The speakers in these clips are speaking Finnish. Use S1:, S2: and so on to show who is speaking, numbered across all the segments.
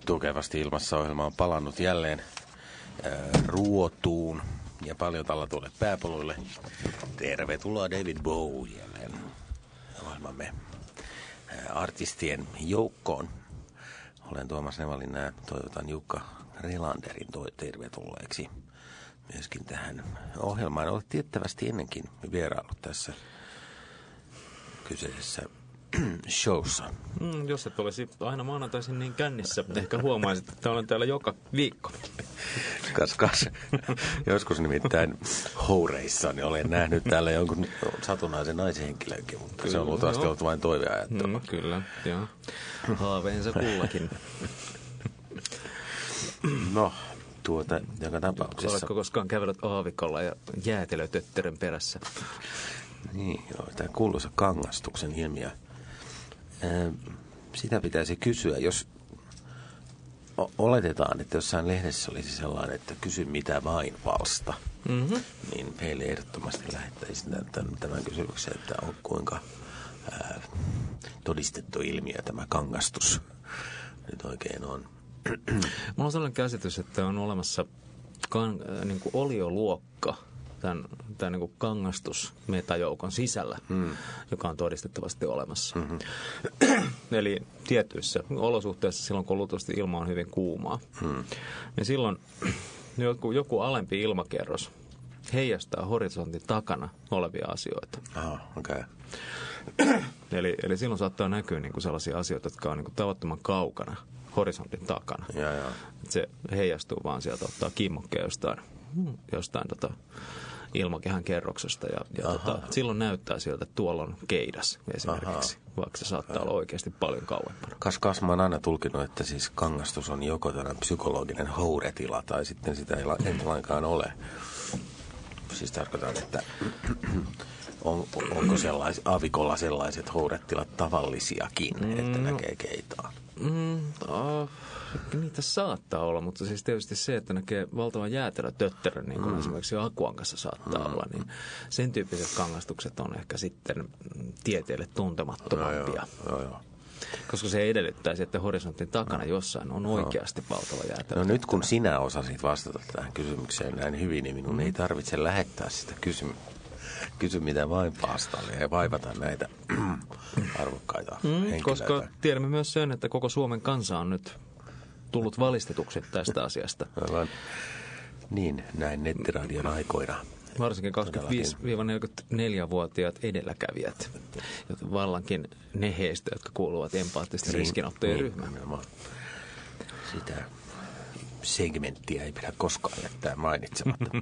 S1: Tukevasti ilmassa ohjelma on palannut jälleen ruotuun ja paljon tallatuille pääpoluille. Tervetuloa David Bowie jälleen ohjelmamme artistien joukkoon. Olen Tuomas Nevalin ja toivotan Jukka Relanderin tervetulleeksi myöskin tähän ohjelmaan. Olet tiettävästi ennenkin vieraillut tässä kyseisessä showssa.
S2: Jos et olisi aina maanantaisin niin kännissä, ehkä huomaisit, että olen täällä joka viikko.
S1: Kas. Joskus nimittäin houreissa niin olen nähnyt täällä jonkun satunnaisen naishenkilönkin, mutta kyllä, se on luultavasti ollut vain toiveajattelua.
S2: Kyllä, joo. Haaveensa kullakin.
S1: No, joka tapauksessa.
S2: Oletko koskaan kävellyt aavikolla ja jäätelötötterön perässä?
S1: Niin, joo, tämä kuuluisa kangastuksen ilmiö. Sitä pitäisi kysyä, jos oletetaan, että jossain lehdessä olisi sellainen, että kysy mitä vain palsta, niin meille ehdottomasti lähettäisiin tämän kysymyksen, että on kuinka todistettu ilmiö tämä kangastus nyt oikein on.
S2: Mulla on sellainen käsitys, että on olemassa niin kuin olioluokka tämän niin kuin kangastusmetajoukon sisällä, joka on todistettavasti olemassa. Eli tietyissä olosuhteissa silloin, kun luultavasti ilma on hyvin kuumaa, niin silloin joku alempi ilmakerros heijastaa horisontin takana olevia asioita.
S1: Okay.
S2: Eli silloin saattaa näkyä niin kuin sellaisia asioita, jotka on niin kuin tavattoman kaukana horisontin takana. Se heijastuu vaan sieltä, ottaa kimmokkeen jostain ilmakehän kerroksesta ja silloin näyttää siltä, että tuolla on keidas esimerkiksi, vaikka se saattaa olla oikeasti paljon kauempana.
S1: Kas mä oon aina tulkinut, että siis kangastus on joko tällainen psykologinen houretila tai sitten sitä ei lainkaan ole. Siis tarkoitan, että onko aavikolla sellaiset houretilat tavallisiakin, että näkee keitaa?
S2: Niitä saattaa olla, mutta siis tietysti se, että näkee valtavan jäätelötötterön, niin kuin esimerkiksi Akuankassa saattaa olla, niin sen tyyppiset kangastukset on ehkä sitten tieteelle tuntemattomampia.
S1: Joo.
S2: Koska se edellyttäisi, että horisontin takana jossain on oikeasti valtava jäätelö.
S1: No nyt kun sinä osasit vastata tähän kysymykseen näin hyvin, niin minun ei tarvitse lähettää sitä kysy mitä vain paastalle ja vaivata näitä arvokkaita henkilöitä.
S2: Koska tiedämme myös sen, että koko Suomen kansa on nyt tullut valistetuksi tästä asiasta.
S1: Aivan. Niin, näin nettiradion aikoina.
S2: Varsinkin 25-44-vuotiaat edelläkävijät, jotka vallankin ne heistä, jotka kuuluvat empaattisten riskinottojen ryhmään.
S1: Sitä segmenttiä ei pidä koskaan jättää mainitsematta.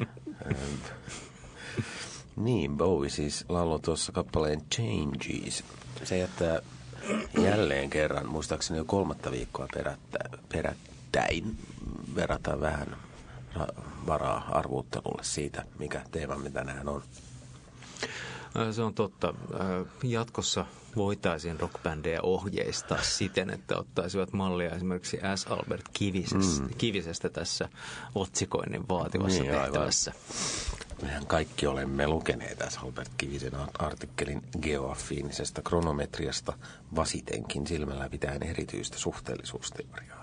S1: Niin, Bowie siis lauloi tuossa kappaleen Changes. Se jättää jälleen kerran, muistaakseni jo 3. viikkoa perättäin, verrataan vähän varaa arvuuttelulle siitä, mikä teemamme tänään on.
S2: Se on totta. Jatkossa voitaisiin rockbändejä ohjeistaa siten, että ottaisivat mallia esimerkiksi S. Albert Kivisestä tässä otsikoinnin vaativassa tehtävässä.
S1: Mehän kaikki olemme lukeneet tässä Albert Kivisen artikkelin geoaffiinisesta kronometriasta vasitenkin silmällä pitäen erityistä suhteellisuusteoriaa.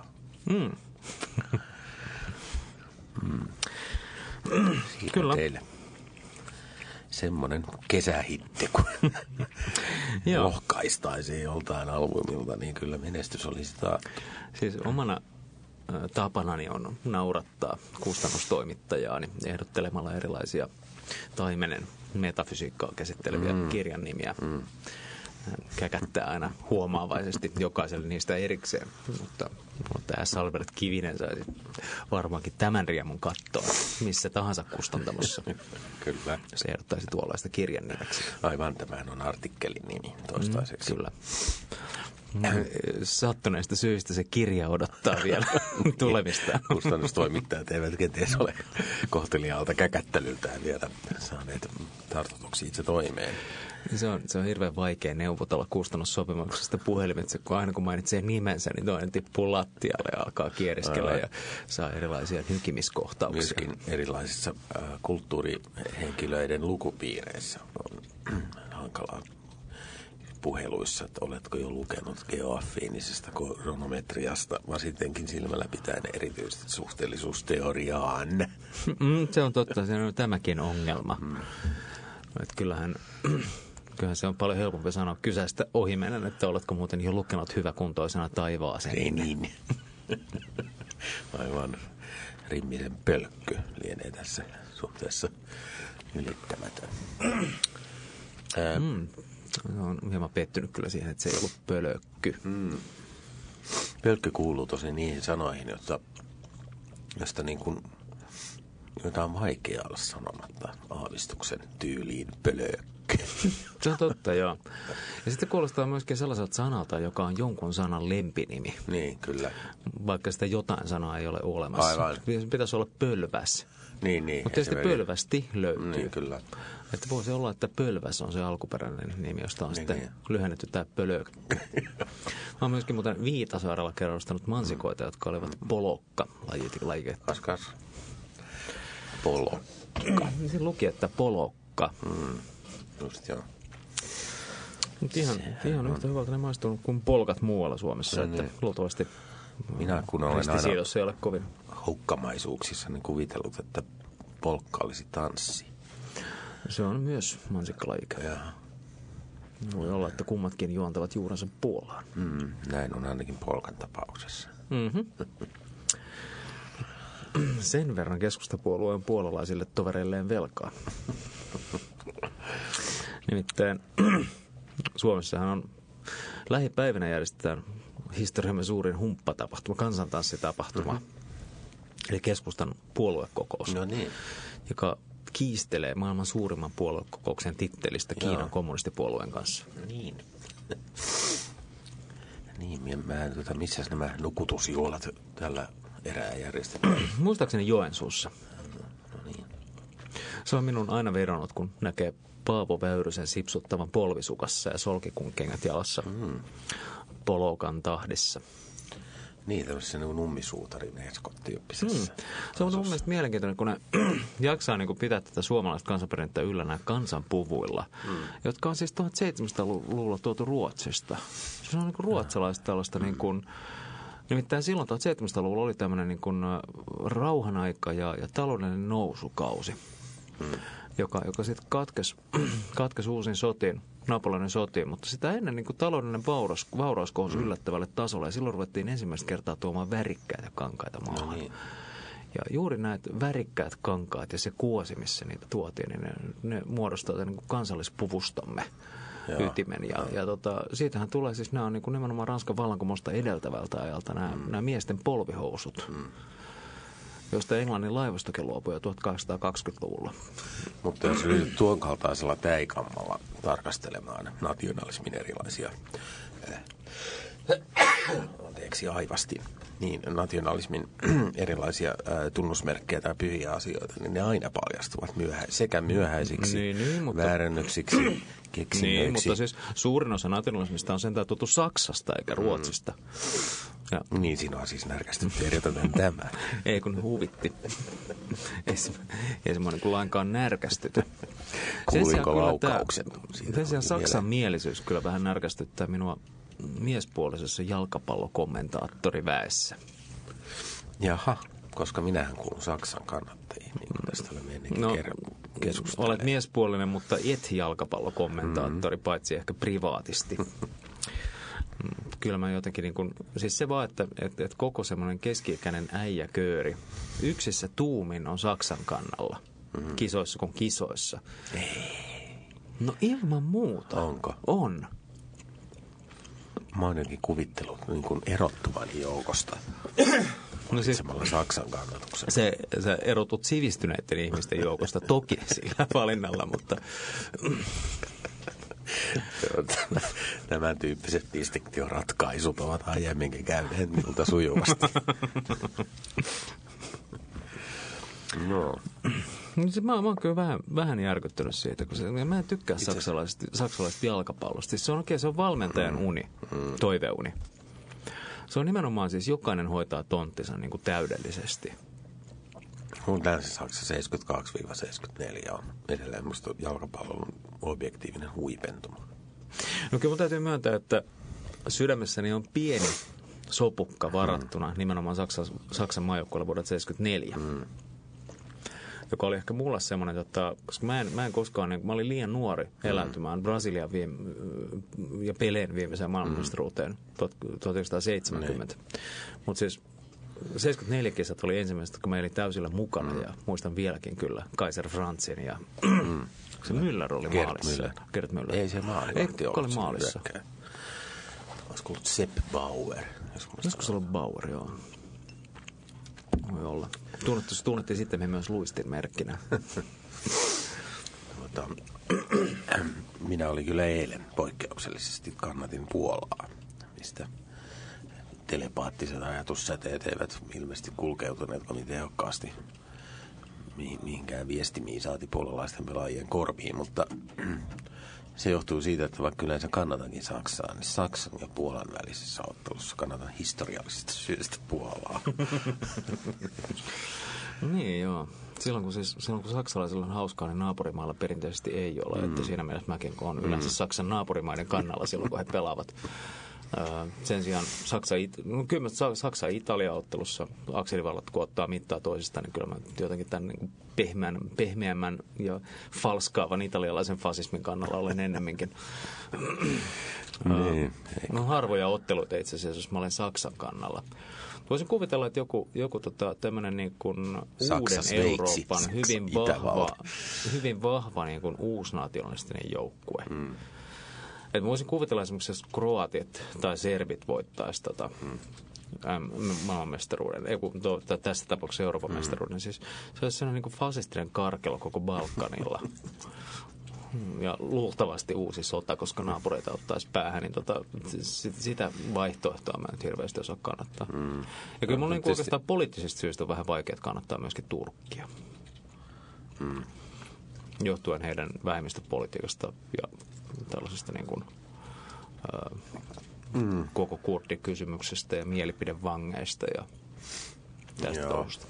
S2: Kyllä.
S1: Teille semmoinen kesähitti, kun lohkaistaisiin joltain albumilta, niin kyllä menestys olisi taattu.
S2: Siis omana tapanani on naurattaa kustannustoimittajaani ehdottelemalla erilaisia taimenen metafysiikkaa käsitteleviä kirjan nimiä. Hän käkättää aina huomaavaisesti jokaiselle niistä erikseen, mutta S. Albert Kivinen saisi varmaankin tämän riemun kattoa missä tahansa kustantamossa.
S1: Kyllä.
S2: Se ehdottaisi tuollaista kirjan nimeksi.
S1: Aivan, tämän on artikkelin nimi toistaiseksi.
S2: Kyllä. Sattuneista syistä se kirja odottaa vielä tulemista.
S1: Kustannustoimittajat eivät kenties ole kohteliaalta käkättelyltään vielä saaneet tartutuksi itse toimeen.
S2: Se on hirveän vaikea neuvotella kustannussopimuksesta puhelimitse, kun aina kun mainitsee nimensä, niin toinen tippuu lattialle ja alkaa kieriskellä ja saa erilaisia hykimiskohtauksia.
S1: Myöskin erilaisissa kulttuurihenkilöiden lukupiireissä on hankalaa puheluissa, että oletko jo lukenut geoaffiinisesta kronometriasta, vasitenkin silmällä pitäen erityisesti suhteellisuusteoriaan.
S2: Se on totta, se on tämäkin ongelma. Että kyllähän se on paljon helpompi sanoa kyseistä ohimennen, että oletko muuten jo lukenut hyväkuntoisena taivaaseen.
S1: Ei niin. Aivan rimmisen pölkky lienee tässä suhteessa ylittämätön.
S2: Olen hieman pettynyt kyllä siihen, että se ei ollut pölkky.
S1: Pölkky kuuluu tosi niihin sanoihin, josta jota on vaikea olla sanomatta aavistuksen tyyliin pölkky.
S2: Se on totta, joo. Ja sitten kuulostaa myöskin sellaiselta sanalta, joka on jonkun sanan lempinimi.
S1: Niin, kyllä.
S2: Vaikka sitä jotain sanaa ei ole olemassa.
S1: Aivan.
S2: Pitäisi olla pölväs.
S1: Niin.
S2: Mutta tietysti pölvästi löytyy.
S1: Niin, kyllä.
S2: Että voisi olla, että pölväs on se alkuperäinen nimi, josta on sitten lyhennetty tämä pölökkä. Mä oon myöskin muuten Viitasaarella kerrostanut mansikoita, jotka olivat polokka-lajiketta.
S1: Kas. Polokka.
S2: Siinä luki, että polokka.
S1: Just joo.
S2: Mutta ihan yhtä hyvältä ne maistuu kuin polkat muualla Suomessa, että luultavasti
S1: minä kun olen aina
S2: ristisiidossa ei ole kovin
S1: houkkamaisuuksissa niin kuvitellut, että polkka olisi tanssi.
S2: Se on myös mansikkalajike. Voi olla, että kummatkin juontavat juurensa Puolaan.
S1: Näin on ainakin polkan tapauksessa.
S2: Sen verran keskustapuolueen puolalaisille tovereilleen velkaa. Nimittäin Suomessahan on lähipäivinä järjestetään historiamme suurin humppatapahtuma, kansantanssitapahtuma. Eli keskustan puoluekokous, joka kiistelee maailman suurimman puoluekokouksen tittelistä Kiinan kommunistipuolueen kanssa.
S1: Niin, missä nämä nukutusjuhlat tällä erää järjestetään?
S2: Muistaakseni Joensuussa. Se on minun aina vedonnut, kun näkee Paavo Väyrysen sipsuttavan polvisukassa ja solkikunkengät jalassa polokan tahdissa.
S1: Niin, tämmöisessä nummisuutarin eskottyyppisessä.
S2: Se on mun mielestä mielenkiintoinen, kun ne jaksaa pitää tätä suomalaista kansanperinnettä yllä nämä kansanpuvuilla, jotka on siis 1700-luvulla tuotu Ruotsista. Se on ruotsalaista tällaista nimittäin silloin 1700-luvulla oli tämmöinen rauhan aika ja taloudellinen nousukausi, joka sitten katkesi uusin sotiin, Napoleonin sotiin, mutta sitä ennen taloudellinen vauraus kohosi yllättävälle tasolle ja silloin ruvettiin ensimmäistä kertaa tuomaan värikkäitä kankaita maahan. Ja juuri näitä värikkäät kankaat ja se kuosi, missä niitä tuotiin, niin ne muodostaa kansallispuvustamme ytimen. Ja siitähän tulee siis, nämä on nimenomaan Ranskan vallankumousta edeltävältä ajalta nämä miesten polvihousut, josta Englannin laivastokin luopui jo 1820-luvulla.
S1: Mutta jos ryhdyt tuon kaltaisella täikammalla tarkastelemaan nationalismin erilaisia aivasti, niin nationalismin erilaisia tunnusmerkkejä tai pyhiä asioita, niin ne aina paljastuvat sekä myöhäisiksi, väärännöksiksi, keksinnöiksi.
S2: Niin, mutta siis suurin osa nationalismista on sentään tuttu Saksasta eikä Ruotsista. Ja.
S1: Niin, sinua siis närkästytti eritoten tämä.
S2: Ei kun huvitti. Ei semmoinen kuin lainkaan närkästytä.
S1: Kuulinko laukaukset?
S2: Sen sijaan saksanmielisyys kyllä vähän närkästyttää minua miespuolisessa jalkapallokommentaattoriväessä.
S1: Jaha, koska minähän kuulun Saksan kannattajiin, niin kuin tästä olemme ennenkin keskustelleet.
S2: Olet miespuolinen, mutta et jalkapallokommentaattori, paitsi ehkä privaatisti. Kyllä mä jotenkin siis se vaan, että koko semmoinen keski-ikäinen äijäkööri yksissä tuumin on Saksan kannalla. Kisoissa kuin kisoissa.
S1: Ei.
S2: No ilman muuta.
S1: Onko?
S2: On.
S1: Mä oon jotenkin kuvittelut erottuvan joukosta. No siis, Saksan kannatuksen.
S2: Sä erotut sivistyneiden ihmisten joukosta toki sillä valinnalla, mutta
S1: Tämän tyyppiset distiktioratkaisut ovat aiemminkin käyneet minulta sujuvasti. No.
S2: Mä oon kyllä vähän järkyttynyt siitä, kun mä en tykkää saksalaisesta jalkapallosta. Se on valmentajan uni, toiveuni. Se on nimenomaan siis jokainen hoitaa tonttinsa täydellisesti.
S1: Länsi-Saksa 72-74 on edelleen musta jalkapallon objektiivinen huipentuma.
S2: No kyllä mun täytyy myöntää, että sydämessäni on pieni sopukka varattuna nimenomaan Saksan maajoukkueelle vuodelta 1974. Joka oli ehkä mulle semmoinen, koska mä en koskaan, mä olin liian nuori eläytymään Brasilian ja Peleen viimeiseen maailmanmestaruuteen 1970. Mutta siis 74 kisat oli ensimmäiset, kun mä elin täysillä mukana ja muistan vieläkin kyllä Kaiser Franzin ja se Müller oli maalissa. Gerd Müller.
S1: Ei se maali.
S2: Ei, kuka oli maalissa?
S1: Olisiko ollut Sepp Bauer?
S2: Olisiko se ollut Bauer, joo. Voi olla. Tunnettiin sitten myös luistin merkkinä.
S1: Minä olin kyllä eilen poikkeuksellisesti kannatin Puolaa, mistä telepaattiset ajatussäteet eivät ilmeisesti kulkeutuneet kovin tehokkaasti mihinkään viestimiin saati puolalaisten pelaajien korviin, mutta se johtuu siitä, että vaikka yleensä kannatankin Saksaa, niin Saksan ja Puolan välisessä ottelussa kannatan historiallisesta syystä Puolaa.
S2: Niin joo. Silloin kun saksalaisilla on hauskaa, niin naapurimailla perinteisesti ei ole. Että siinä mielessä mäkin olen yleensä Saksan naapurimaiden kannalla silloin, kun he pelaavat. Sen sijaan Saksa-Italia-ottelussa akselivallat, kun ottaa mittaa toisistaan, niin kyllä mä jotenkin tämän niin pehmeämmän ja falskaavan italialaisen fasismin kannalla olen ennemminkin. No harvoja otteluita itse asiassa, jos mä olen Saksan kannalla. Voisin kuvitella, että joku tämmöinen niin kuin uuden Euroopan hyvin vahva niin kuin uusnationalistinen joukkue. Et voisin kuvitella esimerkiksi, jos kroatit tai serbit voittaisi maailmanmestaruuden, tässä tapauksessa Euroopan mestaruuden, siis se olisi sellainen niin kuin fasistinen karkelo koko Balkanilla. Ja luultavasti uusi sota, koska naapureita ottaisi päähän, niin sitä vaihtoehtoa mä nyt hirveästi osaa kannattaa. Ja kyllä mulla niin oikeastaan poliittisista syistä on vähän vaikea kannattaa myöskin Turkkia. Johtuen heidän vähemmistöpolitiikasta ja tällaisesta niin kuin, koko kurdikysymyksestä ja mielipidevangeista ja tästä touhusta.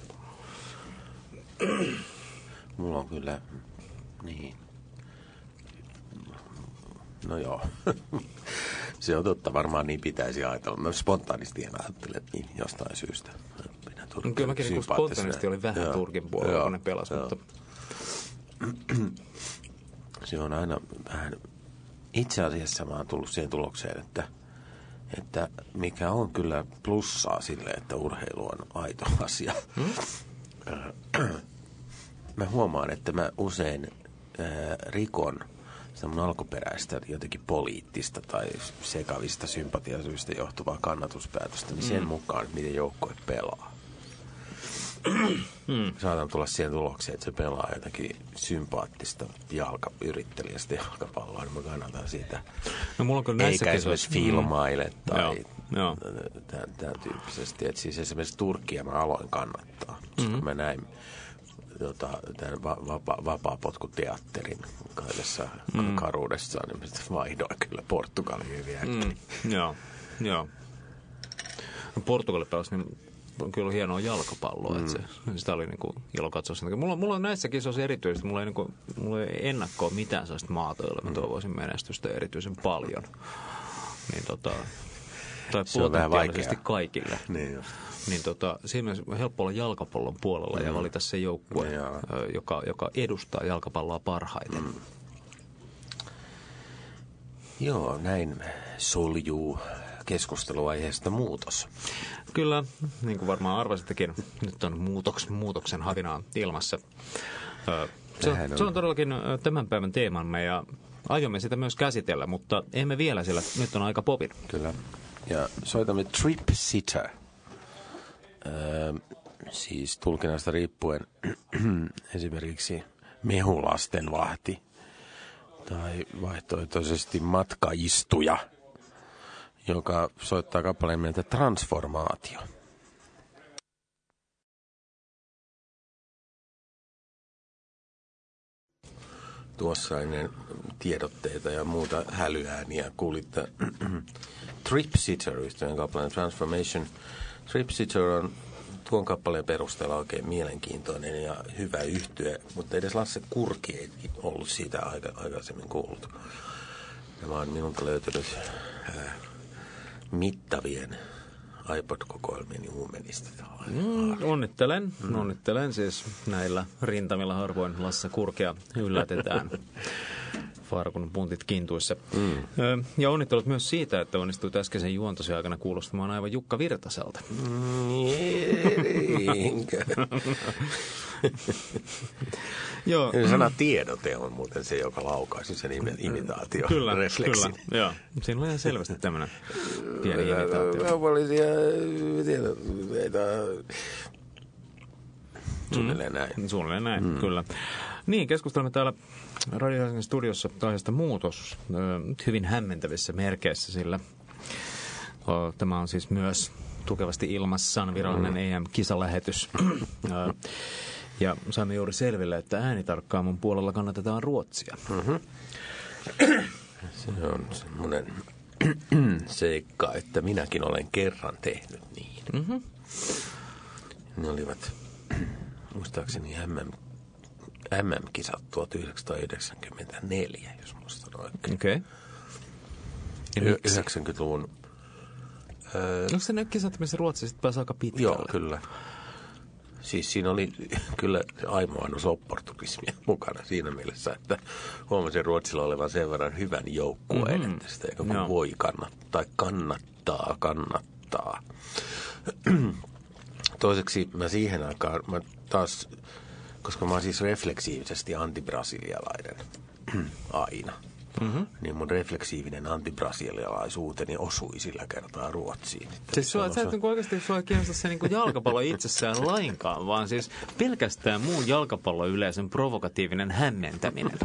S1: Mulla on kyllä, niin. No joo, se on totta, varmaan niin pitäisi ajatella. Mä spontaanisti ajattelen niin jostain syystä.
S2: Kyllä mäkin niin spontaanisti oli vähän Turkin puolella, kun ne pelasi, mutta
S1: se on aina vähän, itse asiassa mä oon tullut siihen tulokseen, että mikä on kyllä plussaa sille, että urheilu on aito asia. Mä huomaan, että mä usein rikon sitä mun alkuperäistä jotenkin poliittista tai sekavista sympatiasyistä johtuvaa kannatuspäätöstä, niin sen mukaan, miten joukkue pelaa. Saatan tulla siihen tulokseen, että se pelaa jotakin sympaattista yrittelijästä jalkapalloa, niin mä kannatan sitä. No, mulla on kyllä eikä esimerkiksi filmaile tai tämän tyyppisesti. Että siis esimerkiksi Turkkia mä aloin kannattaa, koska mä näin tämän vapaa-potkuteatterin kaikessa karuudessaan, niin mä vaihdoin kyllä Portugaliin hyvin äkkiä.
S2: Joo. Portugali pelasi, niin on kyllä hienoa jalkapalloa, että sitä oli niin kuin ilo katsoa sen. Mulla on näissä kisoissa erityisesti, mulla ei ennakkoa mitään sellaista maata, jolla mä toivoisin menestystä erityisen paljon. Niin tai potentiaalisesti kaikille. Niin siinä mielessä on helppo olla jalkapallon puolella ja valita se joukkue, joka edustaa jalkapalloa parhaiten.
S1: Joo, näin soljuu keskusteluaiheesta muutos.
S2: Kyllä, niin kuin varmaan arvasittekin, nyt on muutoksen havinaa ilmassa. Se on todellakin tämän päivän teemamme ja aiomme sitä myös käsitellä, mutta emme vielä, sillä nyt on aika popin.
S1: Kyllä, ja soitamme Trip Sitter. Siis tulkinnasta riippuen esimerkiksi mehulasten vahti tai vaihtoehtoisesti matkaistuja, joka soittaa kappaleen nimeltä Transformaatio. Tuossa ennen tiedotteita ja muuta hälyääniä kuulitte Trip Sitter-yhtyeen kappaleen Transformation. Trip Sitter on tuon kappaleen perusteella oikein mielenkiintoinen ja hyvä yhtye, mutta edes Lasse Kurki ei ollut siitä aikaisemmin kuullut. Nämä on minulta löytynyt mittavien iPod-kokoelmien uumenista.
S2: Onnittelen siis näillä rintamilla harvoin Lasse Kurkea yllätetään. Farkun puntit kintuissa. Ja onnittelut myös siitä, että onnistuit äskeisen juontosi aikana kuulostamaan aivan Jukka Virtaselta.
S1: Joo. Sana tiedote on muuten se, joka laukaisi sen imitaatio.
S2: Kyllä. Joo. Siinä oli ihan selvästi tämmöinen pieni imitaatio.
S1: Kaupallisia tiedotteita. Suunnilleen näin.
S2: Kyllä. Niin, keskustelemme täällä Radio Helsingin studiossa aiheesta muutos hyvin hämmentävissä merkeissä, sillä tämä on siis myös tukevasti ilmassaan virallinen EM-kisalähetys. Ja saimme juuri selville, että äänitarkkaamon puolella kannatetaan Ruotsia.
S1: Se on semmoinen seikka, että minäkin olen kerran tehnyt niin. Ne olivat muistaakseni MM-kisat 1994, jos muistan oikein.
S2: Okei.
S1: 90-luvun...
S2: Onko se ne kisat, missä Ruotsi sitten pääsi aika pitkälle?
S1: Joo, kyllä. Siis siinä oli kyllä aimoannus opportunismia mukana siinä mielessä, että huomasin Ruotsilla olevan sen verran hyvän joukkueen, että sitä voi kannattaa. Toiseksi mä siihen aikaan, koska mä oon siis refleksiivisesti antibrasilialainen aina, niin mun refleksiivinen antibrasilialaisuuteni osui sillä kertaa Ruotsiin.
S2: Siis sä et oikeasti sua kiinnosta se niin jalkapallo itsessään lainkaan, vaan siis pelkästään muun jalkapalloyleisön provokatiivinen hämmentäminen.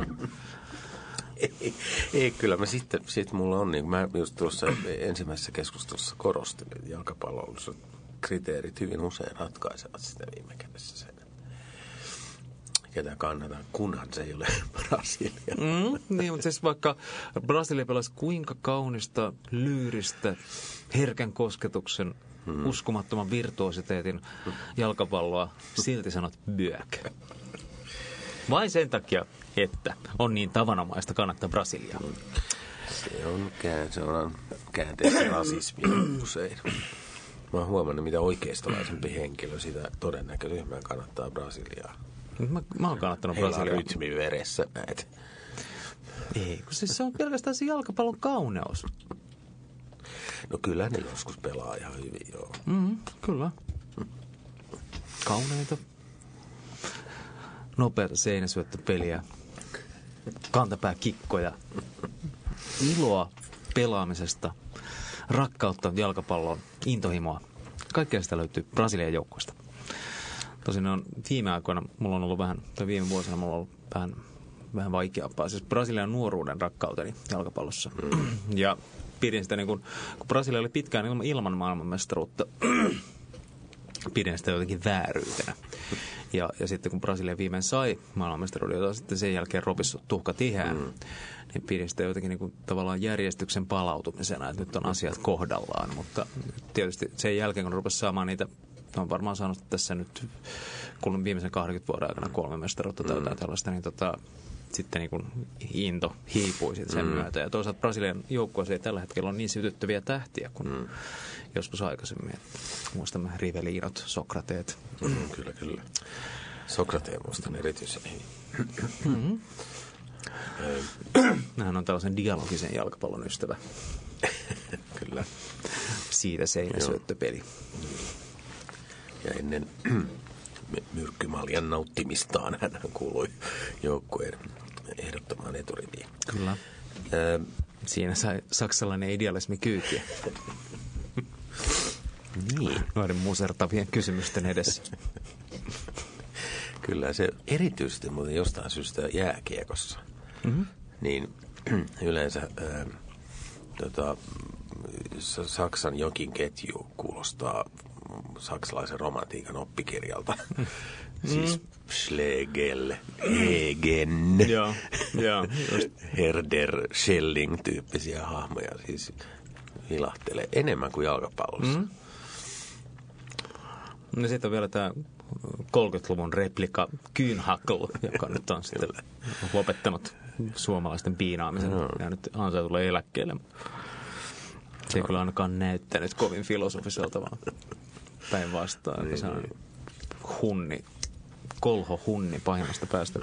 S1: Ei, kyllä mä sitten mulla on, niin mä just tuossa ensimmäisessä keskustelussa korostin, että jalkapallolliset kriteerit hyvin usein ratkaisevat sitä viime kädessä sen, ketä kannataan, kunhan se ei ole Brasilia.
S2: Niin, mutta siis vaikka Brasilia pelasi kuinka kaunista, lyyristä, herkän kosketuksen, uskomattoman virtuositeetin jalkapalloa, silti sanot böök. Vain sen takia, että on niin tavanomaista kannattaa Brasiliaa.
S1: Se on käänteistä rasismia usein. Mä oon huomannut, mitä oikeistolaisempi henkilö sitä todennäköisyyden kannattaa Brasiliaa.
S2: Mä oon kannattanut Brasiliaa.
S1: Heillä on rytmi veressä näet.
S2: Ei, kun siis se on pelkästään se jalkapallon kauneus.
S1: No kyllä ne joskus pelaa ihan hyvin, joo.
S2: Kyllä. Kauneita. Nopeata seinäsyöttöpeliä. Kantapääkikkoja. Iloa pelaamisesta. Rakkautta jalkapalloon. Intohimoa. Kaikkea sitä löytyy Brasilian joukkueesta. Tosin on viime aikoina, mulla on ollut viime vuosina mulla on ollut vähän vaikeampaa. Siis Brasilian nuoruuden rakkauteni jalkapallossa. Ja pidin sitä niin kun Brasilia oli pitkään ilman maailmanmestaruutta, pidin sitä jotenkin vääryytenä. Ja sitten kun Brasilia viimein sai maailmanmestaruuden, jota sitten sen jälkeen ropissut tuhka tihään, niin pidin sitä jotenkin niin kuin tavallaan järjestyksen palautumisena, että nyt on asiat kohdallaan. Mutta tietysti sen jälkeen, kun rupesi saamaan niitä, on varmaan saanut tässä nyt, kun viimeisen 20 vuoden aikana 3 mestaruutta täytää tällaista, niin sitten niin kuin into hiipui sen myötä. Ja toisaalta Brasilian joukkueessa ei tällä hetkellä ole niin sytyttäviä tähtiä kuin joskus aikaisemmin. Muistamme Rivelinot, Sokrateet.
S1: Kyllä. Sokrateen muistan erityisen hyvin.
S2: Hän on tällaisen dialogisen jalkapallon ystävä.
S1: Kyllä.
S2: Siitä seinäsyöttöpeli.
S1: Ja ennen myrkkymaljan nauttimistaan hän kuului joukkueen ehdottomaan eturiviin.
S2: Kyllä. Siinä sai saksalainen idealismi kyytiä.
S1: Niin.
S2: Noiden musertavien kysymysten edessä.
S1: Kyllä se erityisesti muuten jostain syystä jääkiekossa. Niin yleensä Saksan jokin ketju kuulostaa saksalaisen romantiikan oppikirjalta. Siis Schlegel, Hegen, Herder, Schelling-tyyppisiä hahmoja. Siis vilahtelee enemmän kuin jalkapallossa.
S2: No sitten on vielä tämä 30-luvun replika Kühnhackl, joka nyt on sitten lopettanut suomalaisten piinaamisen ja nyt Hansa tulee eläkkeelle. Se ei kyllä ainakaan näyttänyt kovin filosofiselta, vaan päinvastaan, että se on kolho-hunni pahimmasta päästä.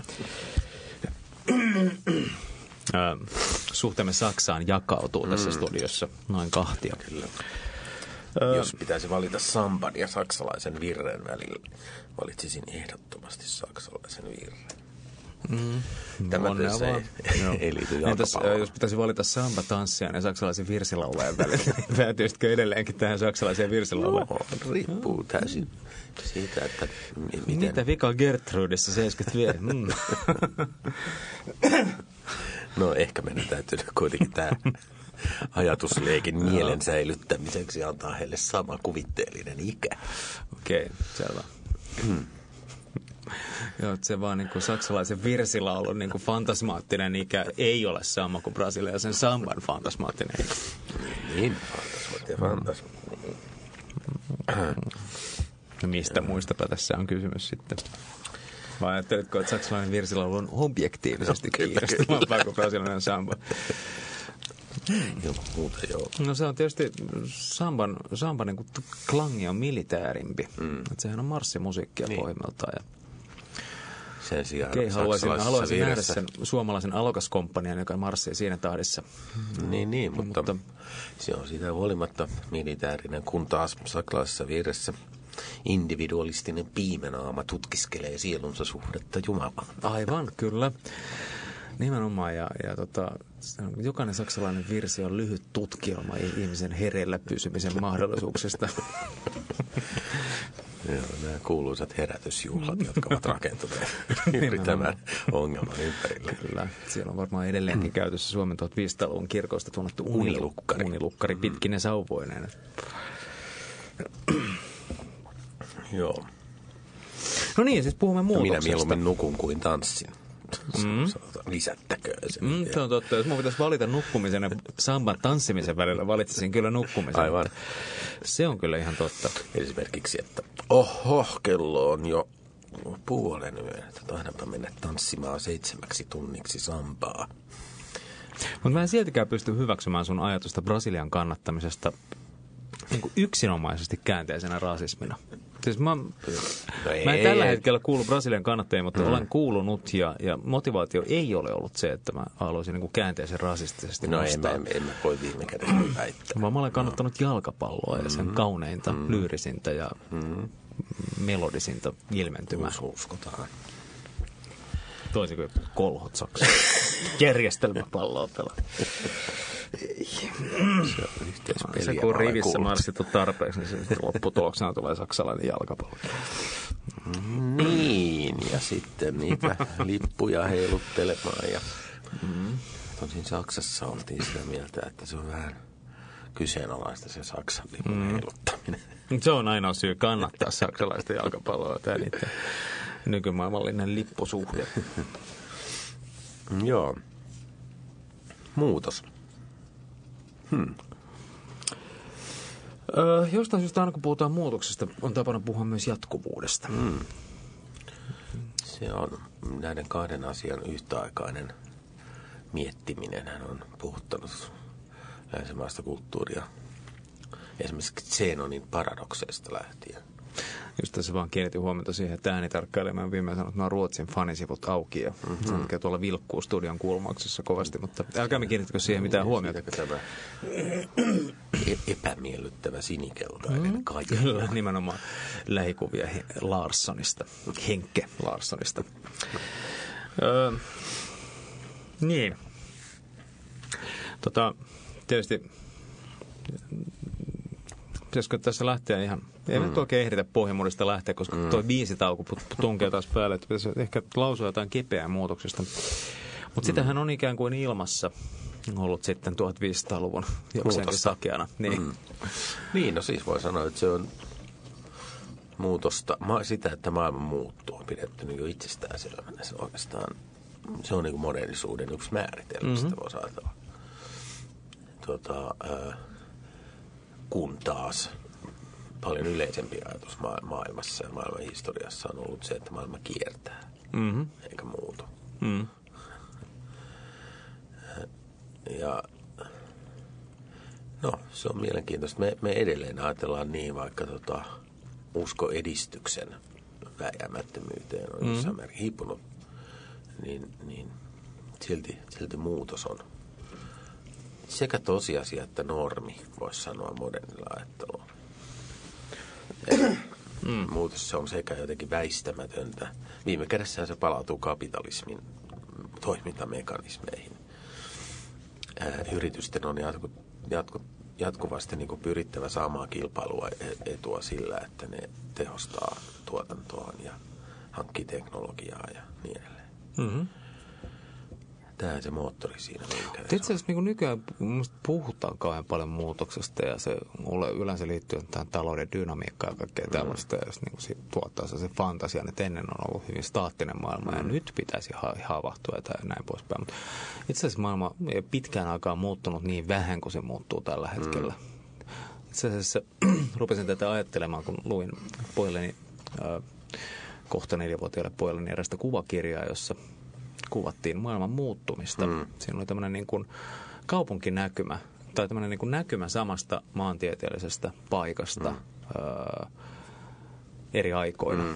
S2: Suhteemme Saksaan jakautuu tässä studiossa noin kahtia.
S1: Kyllä. Jos pitäisi valita samban ja saksalaisen virren välillä, valitsisin ehdottomasti saksalaisen virren. Tämä ei liity jalkapalloon.
S2: Jos pitäisi valita samba-tanssijan ja saksalaisen virsilaulajan välillä, niin päätyisikö edelleenkin tähän saksalaiseen virsilaulajaan?
S1: Riippuu täysin siitä, että
S2: mitä vika Gertrudissa 75?
S1: No ehkä meidän täytyy kuitenkin tämä ajatusleikin mielen säilyttämiseksi antaa heille sama kuvitteellinen ikä.
S2: Okei, selvä. Joo, se vaan niin kuin saksalaisen virsilaulun niin kuin fantasmaattinen ikä ei ole sama kuin brasilialaisen samban fantasmaattinen ikä.
S1: Niin, fantasmaattinen.
S2: No mistä muistapa tässä on kysymys sitten? Vai ajattelitko, että saksalainen virsilaulu on objektiivisesti kiinnostavampaa kuin brasilialainen samba?
S1: Muuta joo.
S2: No se on tietysti samba niin kuin klangi on militäärimpi. Sehän on marssimusiikkia pohjimmiltaan. Ja
S1: sen sijaan
S2: haluaisin nähdä sen suomalaisen alokaskomppanian, joka marssii siinä tahdissa.
S1: Niin, mutta se on siitä huolimatta militaarinen, kun taas saksalaisessa vieressä individualistinen piimenaama tutkiskelee sielunsa suhdetta Jumalaan.
S2: Aivan, kyllä. Nimenomaan, ja jokainen saksalainen virsi on lyhyt tutkielma ihmisen hereillä pysymisen mahdollisuuksista.
S1: Joo, nämä kuuluisat herätysjuhlat, jotka ovat rakentuneet juuri tämän ongelman ympärillä.
S2: Kyllä, siellä on varmaan edelleenkin käytössä Suomen 1500-luvun kirkoista tunnettu unilukkari pitkine sauvoineen.
S1: Joo.
S2: No niin, siis puhumme muutoksesta.
S1: Minä mieluummin nukun kuin tanssin. Lisättäköön sen.
S2: Se on totta. Jos minun pitäisi valita nukkumisen ja samban tanssimisen välillä, valitsisin kyllä nukkumisen.
S1: Aivan.
S2: Se on kyllä ihan totta.
S1: Esimerkiksi, että kello on jo 6:30, että tahdonpa mennä tanssimaan 7 tunniksi sambaa.
S2: Mutta mä en siltikään pysty hyväksymään sun ajatusta Brasilian kannattamisesta niin kuin yksinomaisesti käänteisenä rasismina. Siis mä en tällä hetkellä kuulu Brasilian kannattajia, mutta olen kuulunut ja motivaatio ei ole ollut se, että mä haluaisin niin kuin käänteisen rasistisesti nostaa.
S1: No en mä voi viime kädessä väittää.
S2: Vaan mä olen kannattanut jalkapalloa ja sen kauneinta, lyyrisintä ja melodisinta ilmentymää.
S1: Uskotaan.
S2: Toisin kuin kolhot Saksassa. Järjestelmäpalloa pelaa. Se kun rivissä marssittu tarpeeksi, niin sitten lopputuloksena tulee saksalainen jalkapallo.
S1: Niin, ja sitten niitä lippuja heiluttelemaan. Ja tosin Saksassa oltiin sitä mieltä, että se on vähän kyseenalaista se Saksan lipun heiluttaminen.
S2: Se on ainoa syy kannattaa saksalaista jalkapalloa, tämä niiden nykymaailmallinen lippusuhde.
S1: Joo. Muutos.
S2: Jostain syystä aina kun puhutaan muutoksesta, on tapana puhua myös jatkuvuudesta.
S1: Se on näiden kahden asian yhtäaikainen miettiminen. Hän on puhuttanut länsimaista kulttuuria esimerkiksi Zenonin paradokseista lähtien.
S2: Just tässä vaan kiinnitin huomiota siihen, että äänitarkkailijan viimein sanonut, että mä oon Ruotsin fanisivut auki ja sen takia tuolla vilkkuu studion kulmauksessa kovasti, mutta älkäämme kiinnittäkö siihen mitään huomiota.
S1: Tämä epämiellyttävä sinikeltainen kaija.
S2: Kyllä, nimenomaan lähikuvia Larssonista, Henke Larssonista. Niin. Tietysti pitäisikö tässä lähteä ihan, ei nyt oikein ehditä pohjamudista lähteä, koska tuo biisitauko tunkee taas päälle, että pitäisi ehkä lausua jotain kipeää muutoksesta. Mutta sitähän on ikään kuin ilmassa ollut sitten 1500-luvun jokseenkin sakeana.
S1: Niin, no siis voi sanoa, että se on muutosta, sitä, että maailma muuttuu, on pidetty jo itsestäänselvänä. Se oikeastaan, se on niin kuin modernisuuden yksi määritelmä, sitä voisi ajatella. Kun taas paljon yleisempi ajatus maailmassa ja maailman historiassa on ollut se, että maailma kiertää, eikä muutu. Ja no, se on mielenkiintoista. Me edelleen ajatellaan niin, vaikka usko edistyksen vääjäämättömyyteen on jossain määrin hiipunut, niin silti muutos on sekä tosiasia että normi, voisi sanoa modernilla ajattelulla. Muutos se on sekä jotenkin väistämätöntä. Viime kädessään se palautuu kapitalismin toimintamekanismeihin. Yritysten on jatkuvasti niin kuin pyrittävä saamaan kilpailua etua sillä, että ne tehostaa tuotantoaan ja hankkii teknologiaa ja niin edelleen. Mm-hmm. Tämä on se moottori siinä.
S2: Itse asiassa niin nykyään puhutaan kauhean paljon muutoksesta ja se yleensä liittyy tähän talouden dynamiikkaan ja kaikkea tällaista. Ja jos niin siitä tuottaa se fantasian, että ennen on ollut hyvin staattinen maailma ja nyt pitäisi havahtua ja näin poispäin. Mutta itse asiassa maailma ei pitkään aikaa muuttunut niin vähän kuin se muuttuu tällä hetkellä. Itse asiassa rupesin tätä ajattelemaan, kun luin pojalleni, kohta 4-vuotiaille pojalleni erästä kuvakirjaa, jossa kuvattiin maailman muuttumista. Siinä oli tämmöinen niin kuin kaupunkinäkymä, tai tämmöinen niin kuin näkymä samasta maantieteellisestä paikasta eri aikoina.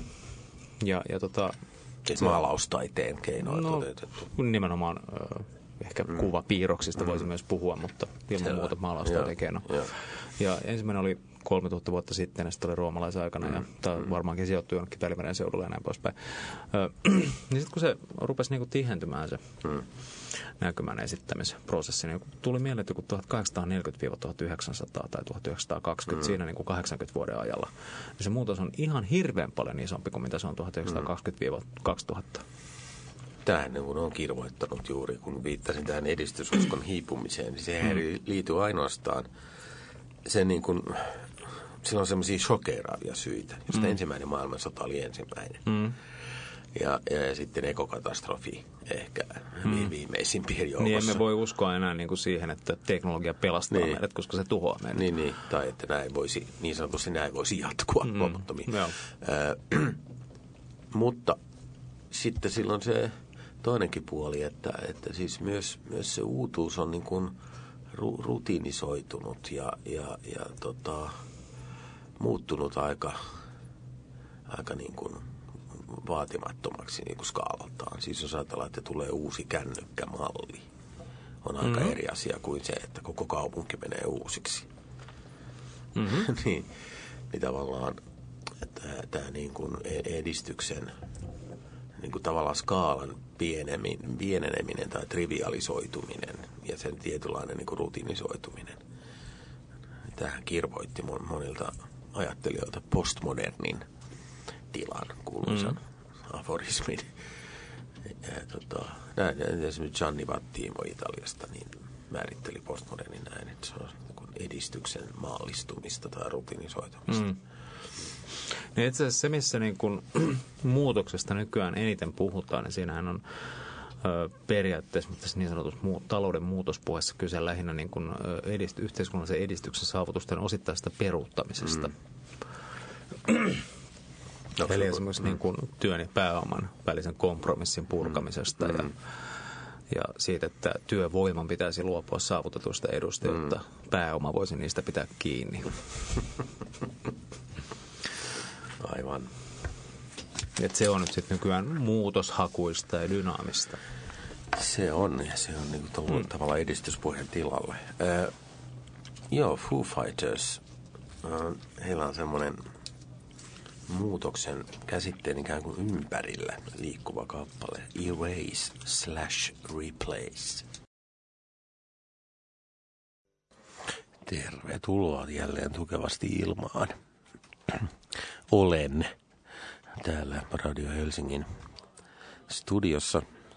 S1: Siis maalaustaiteen keinoin toteutettu.
S2: Nimenomaan ehkä kuvapiirroksista voisi myös puhua, mutta ilman muuta maalaustaiteen keino. Ja ensimmäinen oli 3000 vuotta sitten, ja sitten oli roomalaisaikana, ja tämä varmaankin sijoittui jonnekin Välimeren seudulle ja näin poispäin. Niin sitten kun se rupesi niinku tihentymään se näkymän esittämisprosessi, niin tuli mieleen, että joku 1840-1900 tai 1920, siinä niin kuin 80 vuoden ajalla. Ja se muutos on ihan hirveän paljon isompi kuin mitä se on 1920-2000.
S1: Tähän on kirvoittanut juuri, kun viittasin tähän edistysuskon hiipumiseen, niin sehän liittyy ainoastaan se niin kuin, sillä on semmoisia shokeeraavia syitä, josta ensimmäinen maailmansota oli ensimmäinen. Ja sitten ekokatastrofi ehkä viimeisimpien joukossa.
S2: Niin emme voi uskoa enää niin kuin siihen, että teknologia pelastaa meidät, koska se tuhoaa meidät.
S1: Niin, tai että niin sanotusti näin voisi jatkua loputtomiin. Mutta sitten silloin se toinenkin puoli, että siis myös se uutuus on niin kuin rutiinisoitunut ja muuttunut aika niin kuin vaatimattomaksi niin kuin skaalaltaan. Siis jos ajatellaan, että tulee uusi kännykkämalli, on aika eri asia kuin se, että koko kaupunki menee uusiksi. niin tavallaan tämä niin kuin edistyksen niin kuin tavallaan skaalan pieneneminen tai trivialisoituminen ja sen tietynlainen niin kuin rutinisoituminen. Tähän kirvoitti monilta ajattelijoilta postmodernin tilan, kuuluisan aforismin. Esimerkiksi Gianni Vattimo Italiasta niin määritteli postmodernin näin, että se on edistyksen maallistumista tai rutinisoitumista.
S2: Niin itse asiassa se, missä niin kun muutoksesta nykyään eniten puhutaan, niin siinähän on periaatteessa tässä niin sanotussa talouden muutospuheessa kyse lähinnä niin kun yhteiskunnallisen edistyksen saavutusten osittaisesta peruuttamisesta. Eli esimerkiksi niin kun työn ja pääoman välisen kompromissin purkamisesta ja siitä, että työvoiman pitäisi luopua saavutetuista edusta, jotta pääoma voisi niistä pitää kiinni.
S1: Aivan.
S2: Että se on nyt sitten nykyään muutoshakuista ja dynaamista.
S1: Se on, ja se on niin kuin tavallaan edistyspuheen tilalle. Foo Fighters, heillä on semmoinen muutoksen käsitteen ikään kuin ympärillä liikkuva kappale. Erase/replace. Tervetuloa jälleen tukevasti ilmaan. Olen täällä Radio Helsingin studiossa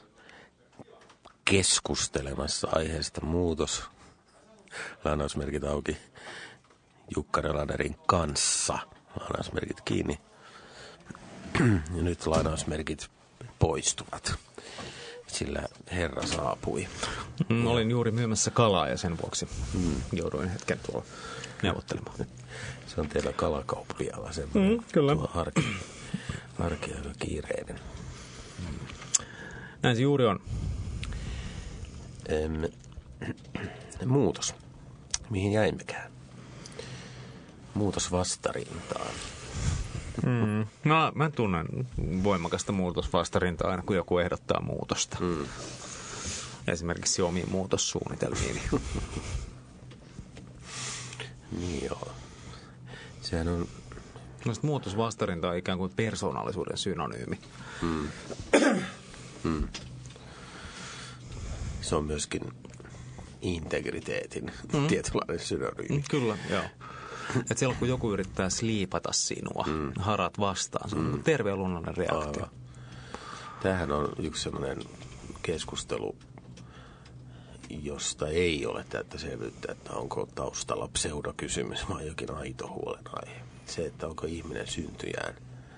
S1: keskustelemassa aiheesta muutos, lainausmerkit auki, Jukka Reladerin kanssa, lainausmerkit kiinni, ja nyt lainausmerkit poistuvat, sillä herra saapui.
S2: Olin juuri myymässä kalaa ja sen vuoksi jouduin hetken tuolla neuvottelemaan.
S1: Se on teillä kalakauppialla semmoinen arki aika kiireinen.
S2: Näin se juuri on.
S1: Muutos. Mihin jäimmekään? Muutos vastarintaan.
S2: No, mä tunnen voimakasta muutosvastarintaa aina, kun joku ehdottaa muutosta. Esimerkiksi omiin muutossuunnitelmiini.
S1: Niin joo. Sehän on...
S2: Muutosvastarinta on ikään kuin persoonallisuuden synonyymi.
S1: Se on myöskin integriteetin tietynlainen synonyymi.
S2: Kyllä, joo. Että silloin kun joku yrittää sliipata sinua, harat vastaan, se on terve ja luonnollinen reaktio.
S1: Aivan. Tämähän on yksi sellainen keskustelu, josta ei ole täyttä selvyyttä, että onko taustalla pseudokysymys vai jokin aito huolenaihe. Se, että onko ihminen syntyjään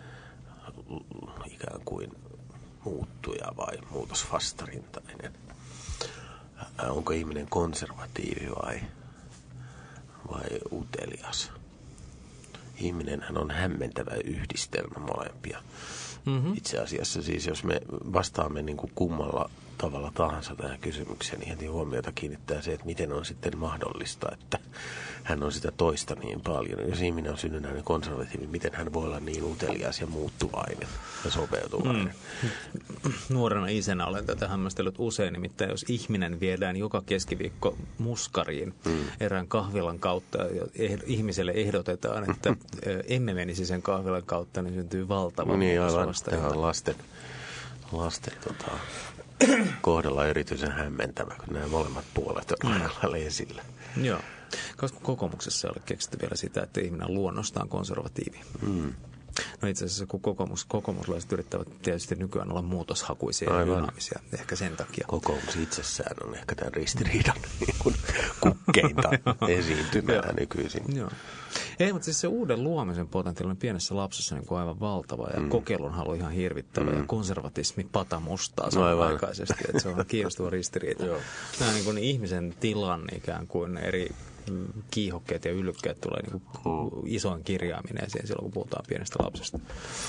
S1: ikään kuin muuttuja vai muutosvastarintainen. Onko ihminen konservatiivi vai utelias. Ihminenhän on hämmentävä yhdistelmä molempia. Itse asiassa siis, jos me vastaamme niin kuin kummalla tavalla tahansa tähän kysymykseen, niin heti huomiota kiinnittää se, että miten on sitten mahdollista, että hän on sitä toista niin paljon. Jos ihminen on synnynnäinen konservatiivi, miten hän voi olla niin utelias ja muuttuvainen ja sopeutuvainen?
S2: Nuorena isänä olen tätä hämmästellyt usein, nimittäin jos ihminen viedään joka keskiviikko muskariin erään kahvilan kautta ja ihmiselle ehdotetaan, että emme menisi sen kahvilan kautta, niin syntyy valtava
S1: muutosvastarinta. Lasten kohdalla erityisen hämmentävä, kun nämä molemmat puolet on aika lailla esillä.
S2: Joo, koska kokoomuksessa ei ole keksitty vielä sitä, että ihminen on luonnostaan konservatiivi. No itse asiassa kun kokoomuslaiset yrittävät tietysti nykyään olla muutoshakuisia ja dynaamisia, ehkä sen takia.
S1: Kokoomus itsessään on ehkä tämän ristiriidan kukkeinta esiintymää nykyisin.
S2: Joo. Ei, mutta siis se uuden luomisen potentiaali pienessä lapsessa on niin aivan valtava ja kokeilun halu ihan hirvittävä ja konservatismi pata mustaa samanaikaisesti. Että se on kiinnostava ristiriita. Nämä niin kuin ihmisen tilan ikään kuin eri kiihokkeet ja ylykkeet tulee niin kuin isoin kirjaaminen silloin, kun puhutaan pienestä lapsesta.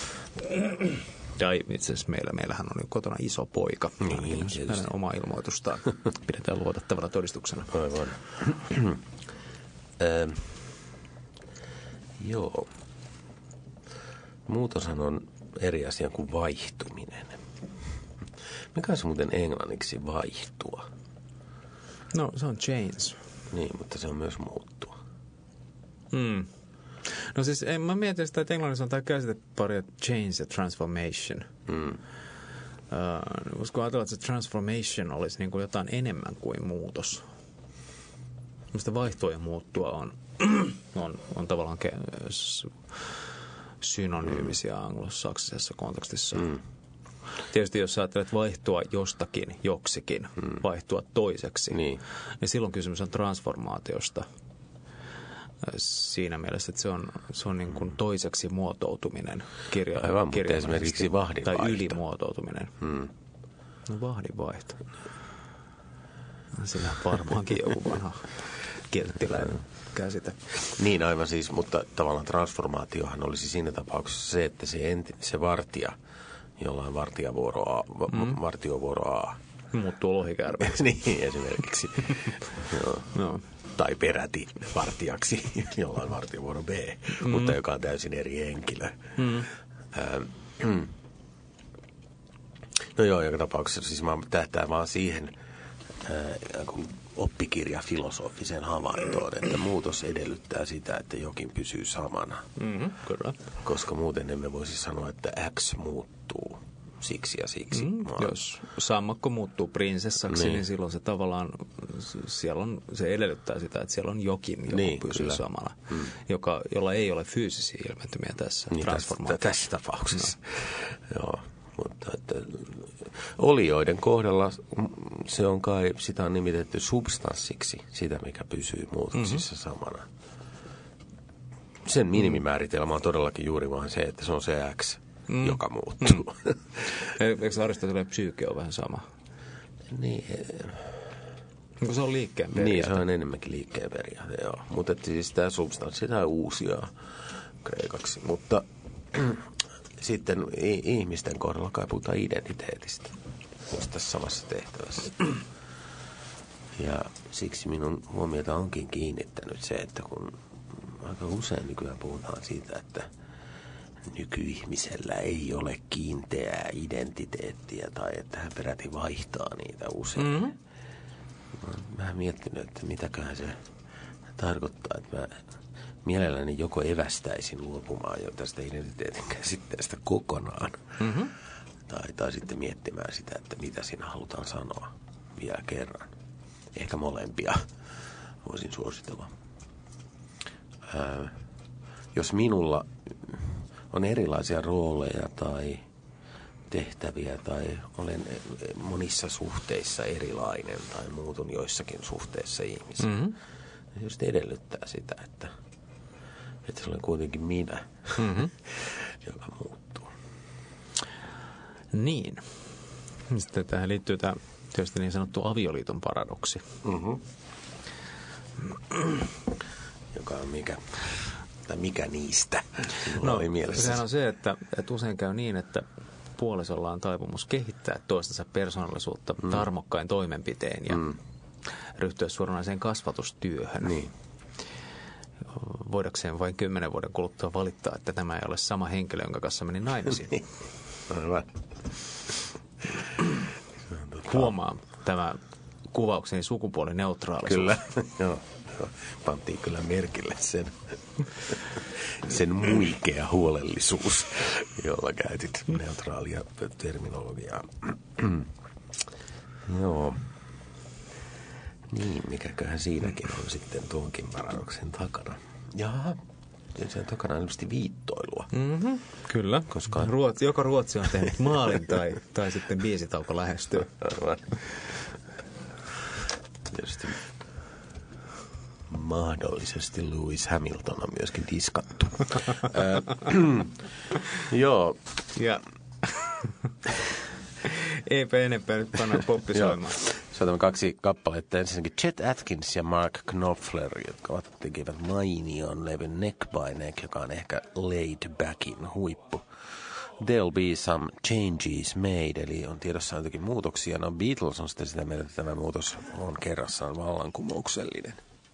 S2: Ja itse asiassa meillähän on kotona iso poika.
S1: Niin,
S2: hänen oma ilmoitustaan pidetään luotettavana todistuksena.
S1: Aivan. Joo. Muutoshan on eri asia kuin vaihtuminen. Mikä se muuten englanniksi vaihtua?
S2: No, se on change.
S1: Niin, mutta se on myös muuttua.
S2: No siis mä mietin sitä, että englannissa on tämä käsitepari change ja transformation. Koska ajatellaan, että se transformation olisi niin kuin jotain enemmän kuin muutos. Mistä vaihtua ja muuttua on tavallaan synonyymisiä anglosaksisessa kontekstissa. Tietysti jos ajattelet vaihtua jostakin joksikin, vaihtua toiseksi, niin silloin kysymys on transformaatiosta. Siinä mielessä, että se on niin kuin toiseksi muotoutuminen
S1: kirjaimellisesti. Esimerkiksi vahdinvaihto.
S2: Tai ylimuotoutuminen. No vahdinvaihto. Sillä varmaankin joku vanha kelttiläinen käsite.
S1: Niin aivan siis, mutta tavallaan transformaatiohan olisi siinä tapauksessa se, että se vartija, jolla on vartiovuoro A.
S2: Muuttuu lohikäärmeeksi.
S1: Niin, esimerkiksi.
S2: No.
S1: Tai peräti vartijaksi, jolla on vartiovuoro B, mutta joka on täysin eri henkilö. No joo, joka tapauksessa siis mä tähtään vaan siihen oppikirjafilosofiseen havaintoon, että muutos edellyttää sitä, että jokin pysyy samana.
S2: Kyllä.
S1: Koska muuten emme voisi sanoa, että X muuttuu siksi ja siksi.
S2: Jos sammakko muuttuu prinsessaksi, niin silloin se tavallaan, se edellyttää sitä, että siellä on jokin, joka pysyy samana, jolla ei ole fyysisiä ilmentymiä tässä transformaatiossa.
S1: Tässä tapauksessa. Joo. Mutta että olioiden kohdalla se on kai, sitä on nimitetty substanssiksi, sitä mikä pysyy muutoksissa samana. Sen minimimääritelmä on todellakin juuri vain se, että se on se X, joka muuttuu.
S2: Eikö Aristoteleen psyyke ole vähän sama?
S1: Niin.
S2: Se on liikkeen periaate.
S1: Niin, se on enemmänkin liikkeen periaate, joo. Mutta siis tämä substanssi, tämä uusia kreikaksi, mutta sitten ihmisten kohdalla kai puhutaan identiteetistä, just tässä samassa tehtävässä. Ja siksi minun huomiota onkin kiinnittänyt se, että kun aika usein nykyään puhutaan siitä, että nykyihmisellä ei ole kiinteää identiteettiä tai että hän peräti vaihtaa niitä usein. Mä oon vähän miettinyt, että mitäköhän se tarkoittaa, että mä mielelläni joko evästäisin luopumaan jo tästä identiteetin käsitteestä kokonaan, tai sitten miettimään sitä, että mitä siinä halutaan sanoa vielä kerran. Ehkä molempia voisin suositella. Jos minulla on erilaisia rooleja tai tehtäviä tai olen monissa suhteissa erilainen tai muutun joissakin suhteissa ihmisiin, just edellyttää sitä, että se olen kuitenkin minä, joka muuttuu.
S2: Niin. Sitten tähän liittyy tämä tietysti niin sanottu avioliiton paradoksi.
S1: Joka on mikä niistä
S2: oli mielessä? Sehän on se, että usein käy niin, että puolisolla on taipumus kehittää toistensa persoonallisuutta tarmokkain toimenpiteen ja ryhtyä suoranaiseen kasvatustyöhön.
S1: Niin.
S2: Voidakseen vain 10 vuoden kuluttua valittaa, että tämä ei ole sama henkilö, jonka kanssa meni naimisiin.
S1: Niin. Aivan.
S2: Huomaa tämä kuvaukseni sukupuolineutraalisuus.
S1: Kyllä, joo. Pantiin kyllä merkille sen muikea huolellisuus, jolla käytit neutraalia terminologiaa. Joo. Niin, mikäköhän siinäkin on sitten tuonkin paradoksin takana. Jaha, sen takana on ilmeisesti viittoilua.
S2: Kyllä,
S1: koska
S2: joko Ruotsi on tehnyt maalin tai sitten biisitauko lähestyy.
S1: Tietysti mahdollisesti Lewis Hamilton on myöskin diskattu. Joo.
S2: Ja eipä enempää nyt panna poppisoimaan.
S1: Soitamme 2 kappaletta. Ensinnäkin Chet Atkins ja Mark Knopfler, jotka tekevät mainion levyn Neck by Neck, joka on ehkä laid backin huippu. There'll be some changes made, eli on tiedossa jotakin muutoksia. No Beatles on sitten sitä mieltä, että tämä muutos on kerrassaan vallankumouksellinen.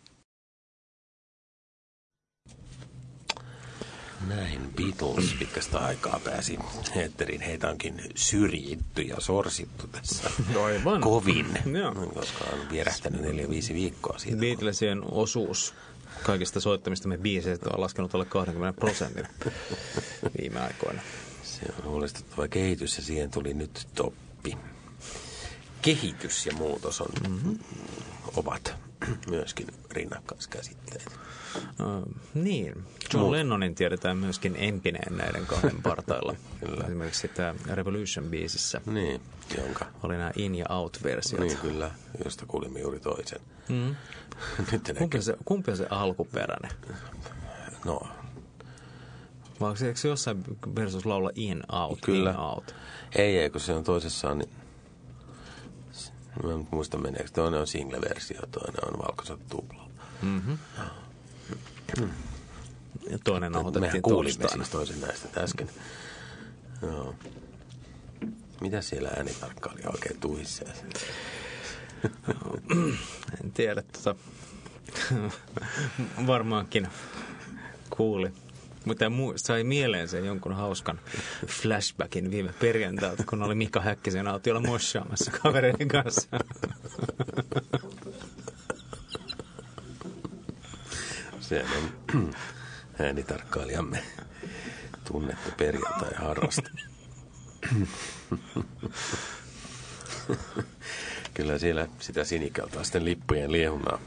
S1: Näin Beatles pitkästä aikaa pääsi eetteriin. Heitä onkin syrjitty ja sorsittu tässä kovin, koska on vierähtänyt 4-5 viikkoa siitä.
S2: Beatlesien osuus kaikista soittamistamme biiseistä on laskenut alle 20% viime aikoina.
S1: Se on huolestuttava kehitys ja siihen tuli nyt toppi. Kehitys ja muutos ovat myöskin rinnakkaiskäsitteet.
S2: Niin. John Lennonin tiedetään myöskin empineen näiden 2 partailla. Esimerkiksi tämä Revolution-biisissä.
S1: Niin, jonka
S2: oli nämä in- ja out-versiot.
S1: Niin, kyllä, josta kuulimme juuri toisen.
S2: Kumpi on se alkuperäinen?
S1: No.
S2: Vai eikö se jossain versus laula in, out,
S1: kyllä.
S2: In, out?
S1: Ei, kun se on toisessaan, niin mä en muista meneekö. Toinen on single-versio, toinen on valkoiset tuplalla.
S2: Ja toinen nauhoitettiin
S1: mehän kuulimme siis toisen näistä äsken. Joo. Mitä siellä äänitarkkailija oikein tuhissee?
S2: En tiedä, varmaankin kuuli. Mutta sai mieleen sen jonkun hauskan flashbackin viime perjantailta, kun oli Mika Häkkisen autiolla moshaamassa kavereiden kanssa.
S1: Se on äänitarkkailijamme tunnettu perjantai-harraste. Kyllä siellä sitä sinikeltaisten lippujen liehunaa.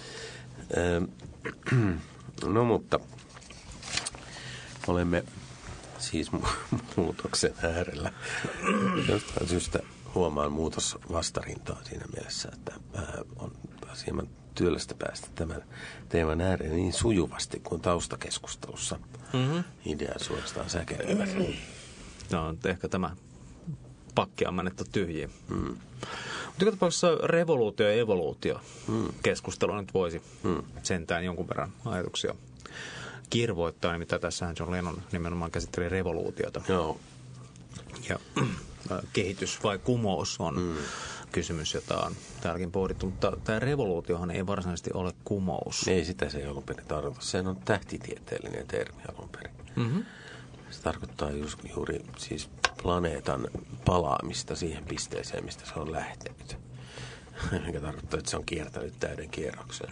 S1: No mutta olemme siis muutoksen äärellä. Jostain syystä huomaan muutos vastarintaa siinä mielessä, että on hieman työlästä päästä tämän teeman ääreen niin sujuvasti kuin taustakeskustelussa ideat suorastaan säkeilevät.
S2: No, ehkä tämä pakki on mennetty tyhjiin. Mutta joka tapauksessa revoluutio ja evoluutio keskustelu nyt voisi sentään jonkun verran ajatuksia kirvoittaa. Nimittäin tässähän John Lennon nimenomaan käsitteli revoluutiota.
S1: Joo.
S2: Ja kehitys vai kumous on kysymys, jota on täälläkin pohdittu, mutta tämä revoluutiohan ei varsinaisesti ole kumous.
S1: Ei, sitä se ei alun perin tarkoita. Se on tähtitieteellinen termi alun perin.
S2: Mm-hmm.
S1: Se tarkoittaa juuri siis planeetan palaamista siihen pisteeseen, mistä se on lähtenyt. Mikä tarkoittaa, että se on kiertänyt täyden kierroksen.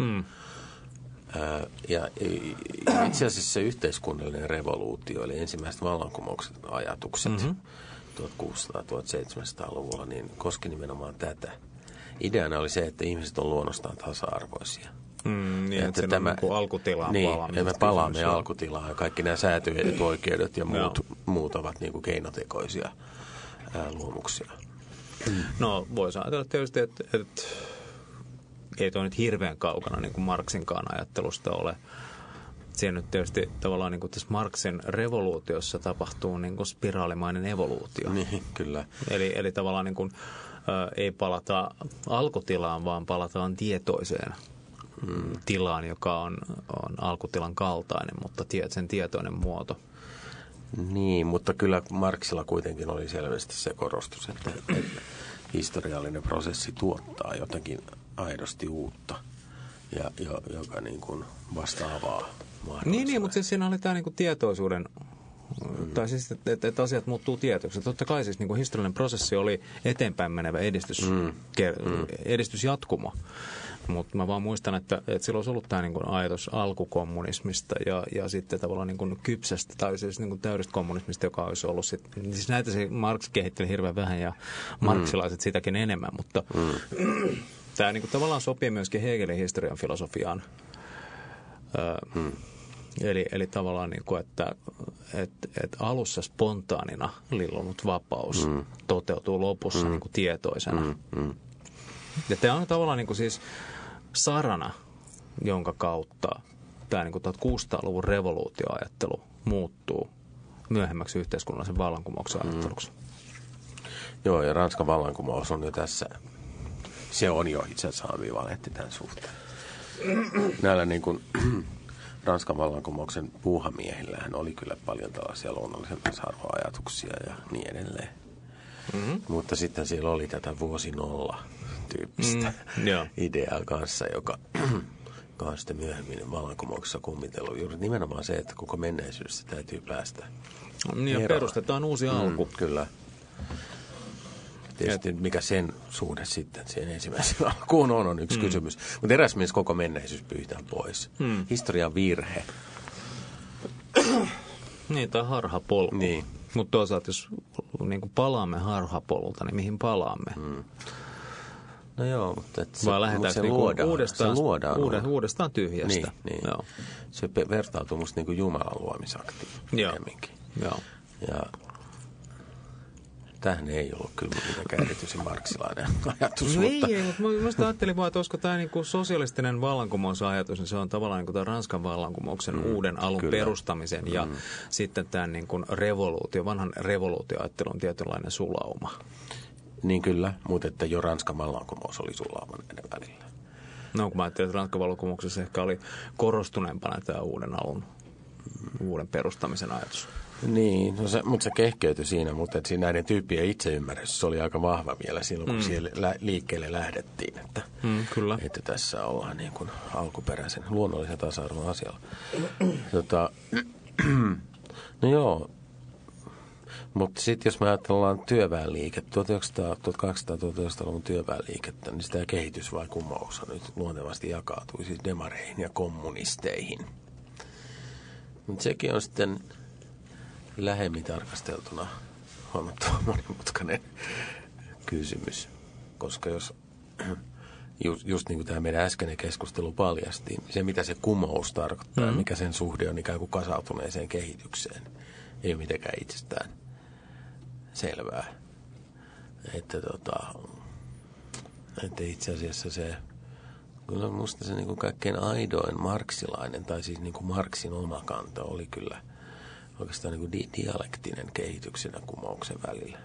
S1: Ja itse asiassa se yhteiskunnallinen revoluutio, eli ensimmäiset vallankumouksen ajatukset 1600-1700-luvulla, niin koski nimenomaan tätä. Ideana oli se, että ihmiset on luonnostaan tasa-arvoisia.
S2: Niin, että tämä niin alkutilaan
S1: palaamista. Niin, me palaamme alkutilaan ja kaikki nämä säätyetuoikeudet ja muut ovat niin kuin keinotekoisia luomuksia.
S2: No, voisi ajatella tietysti, että ei tuo nyt hirveän kaukana niin kuin Marxinkaan ajattelusta ole. Siinä nyt tietysti tavallaan niin kuin tässä Marxin revoluutiossa tapahtuu niin kuin spiraalimainen evoluutio.
S1: Niin, kyllä.
S2: Eli tavallaan niin kuin, ei palata alkutilaan, vaan palataan tietoiseen tilaan, joka on alkutilan kaltainen, mutta sen tietoinen muoto.
S1: Niin, mutta kyllä Marxilla kuitenkin oli selvästi se korostus, että historiallinen prosessi tuottaa jotakin aidosti uutta, ja joka niin kuin vastaavaa mahdollisuutta.
S2: Niin, mutta siis siinä oli tämä niin kuin tietoisuuden, tai siis, että asiat muuttuu tietoiksi. Totta kai siis niin kuin historiallinen prosessi oli eteenpäin menevä edistysjatkumo. Mutta mä vaan muistan, että silloin olisi ollut tämä niin kuin ajatus alkukommunismista ja sitten tavallaan niin kuin kypsästä tai siis niin kuin täydestä kommunismista, joka olisi ollut sitten. Siis näitä se Marx kehitteli hirveän vähän ja marxilaiset sitäkin enemmän, mutta tämä niin kuin tavallaan sopii myöskin Hegelin historian filosofiaan. Eli tavallaan, niin kuin, että alussa spontaanina lillunut vapaus toteutuu lopussa niin kuin tietoisena. Ja tämä on tavallaan niin kuin siis sarana, jonka kautta tämä niin kuin 1600-luvun revoluutioajattelu muuttuu myöhemmäksi yhteiskunnallisen vallankumouksen ajatteluksi.
S1: Joo, ja Ranskan vallankumous on jo tässä. Se on jo itse asiassa ambivalentti tämän suhteen. Näillä niin kuin Ranskan vallankumouksen puuhamiehillähän oli kyllä paljon tällaisia luonnollisen tasa-arvoajatuksia ja niin edelleen. Mutta sitten siellä oli tätä vuosi nolla -tyyppistä ideaa kanssa, joka on sitten myöhemmin vallankumouksessa kummitellut. Juuri nimenomaan se, että koko menneisyydessä täytyy päästä.
S2: Niin ja perustetaan uusi alku.
S1: Kyllä. Tietysti mikä sen suhde sitten siihen ensimmäiseen alkuun on yksi kysymys. Mutta eräs mielessä koko menneisyys pyytään pois. Historian virhe.
S2: Niin, tai harhapolku.
S1: Niin.
S2: Mutta toisaalta, jos niin kuin palaamme harhapolulta, niin mihin palaamme?
S1: No joo, mutta
S2: vai lähdetään
S1: se
S2: niin uudestaan tyhjästä.
S1: Niin. Joo. Se vertautuu musta niin kuin Jumalan luomisaktiin.
S2: Joo.
S1: Ja tämähän ei ollut kyllä mitenkään erityisen marxilainen ajatus.
S2: No mutta ei, mutta minusta ajattelin vaan, että olisiko tämä niin kuin sosialistinen vallankumousajatus, niin se on tavallaan niin kuin tämän Ranskan vallankumouksen uuden alun perustamisen ja sitten tämän niin kuin vanhan revoluutioajattelun tietynlainen sulauma.
S1: Niin kyllä, mutta että jo Ranskan vallankumous oli sulauma näiden välillä.
S2: No kun mä ajattelin, että Ranskan vallankumouksessa ehkä oli korostuneempana tämä uuden perustamisen ajatus.
S1: Niin, no mutta se kehkeytyi siinä, mutta siinä näiden tyyppien itseymmärrys oli aika vahva vielä silloin, kun siellä liikkeelle lähdettiin, että,
S2: kyllä.
S1: että tässä ollaan niin kuin alkuperäisen luonnollisen tasa-arvon asialla. No joo, mutta sitten jos me ajatellaan työväenliikettä, 1800-1900-luvun työväenliikettä, niin sitä kehitys vai kumous nyt luontevasti jakautui siis demareihin ja kommunisteihin. Mutta sekin on sitten lähemmin tarkasteltuna huomattavan monimutkainen kysymys, koska jos just niin kuin tämä meidän äskeinen keskustelu paljasti, se mitä se kumous tarkoittaa ja mikä sen suhde on ikään kuin kasautuneeseen kehitykseen, ei ole mitenkään itsestään selvää. Että itse asiassa se, kyllä musta se niin kuin kaikkein aidoin marxilainen, tai siis niin kuin Marxin oma kanta oli kyllä oikeastaan niin kuin dialektinen kehityksen ja kumouksen välillä.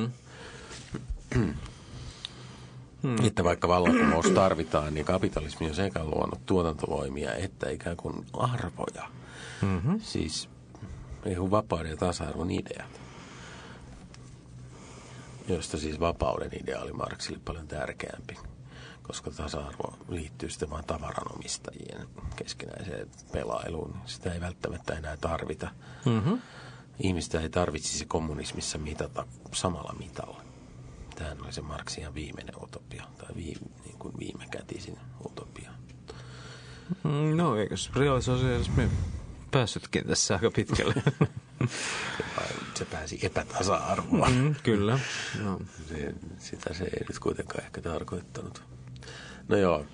S1: Että vaikka vallankumous tarvitaan, niin kapitalismi on sekä luonut tuotantovoimia että ikään kuin arvoja. Siis vapauden ja tasa-arvon ideat. josta siis vapauden ideaali Marxille paljon tärkeämpi, koska tasa-arvo liittyy sitten vain tavaranomistajien keskinäiseen pelailuun. Sitä ei välttämättä enää tarvita. Ihmistä ei tarvitsisi kommunismissa mitata samalla mitalla. Tämähän oli se Marxin viimeinen utopia, tai niin kuin viimekätisin utopia.
S2: No, eikös reaalisosialismi päässytkin tässä aika pitkälle?
S1: Se pääsi epätasa-arvoon.
S2: Kyllä. No.
S1: Sitä se ei nyt kuitenkaan ehkä tarkoittanut. No joo.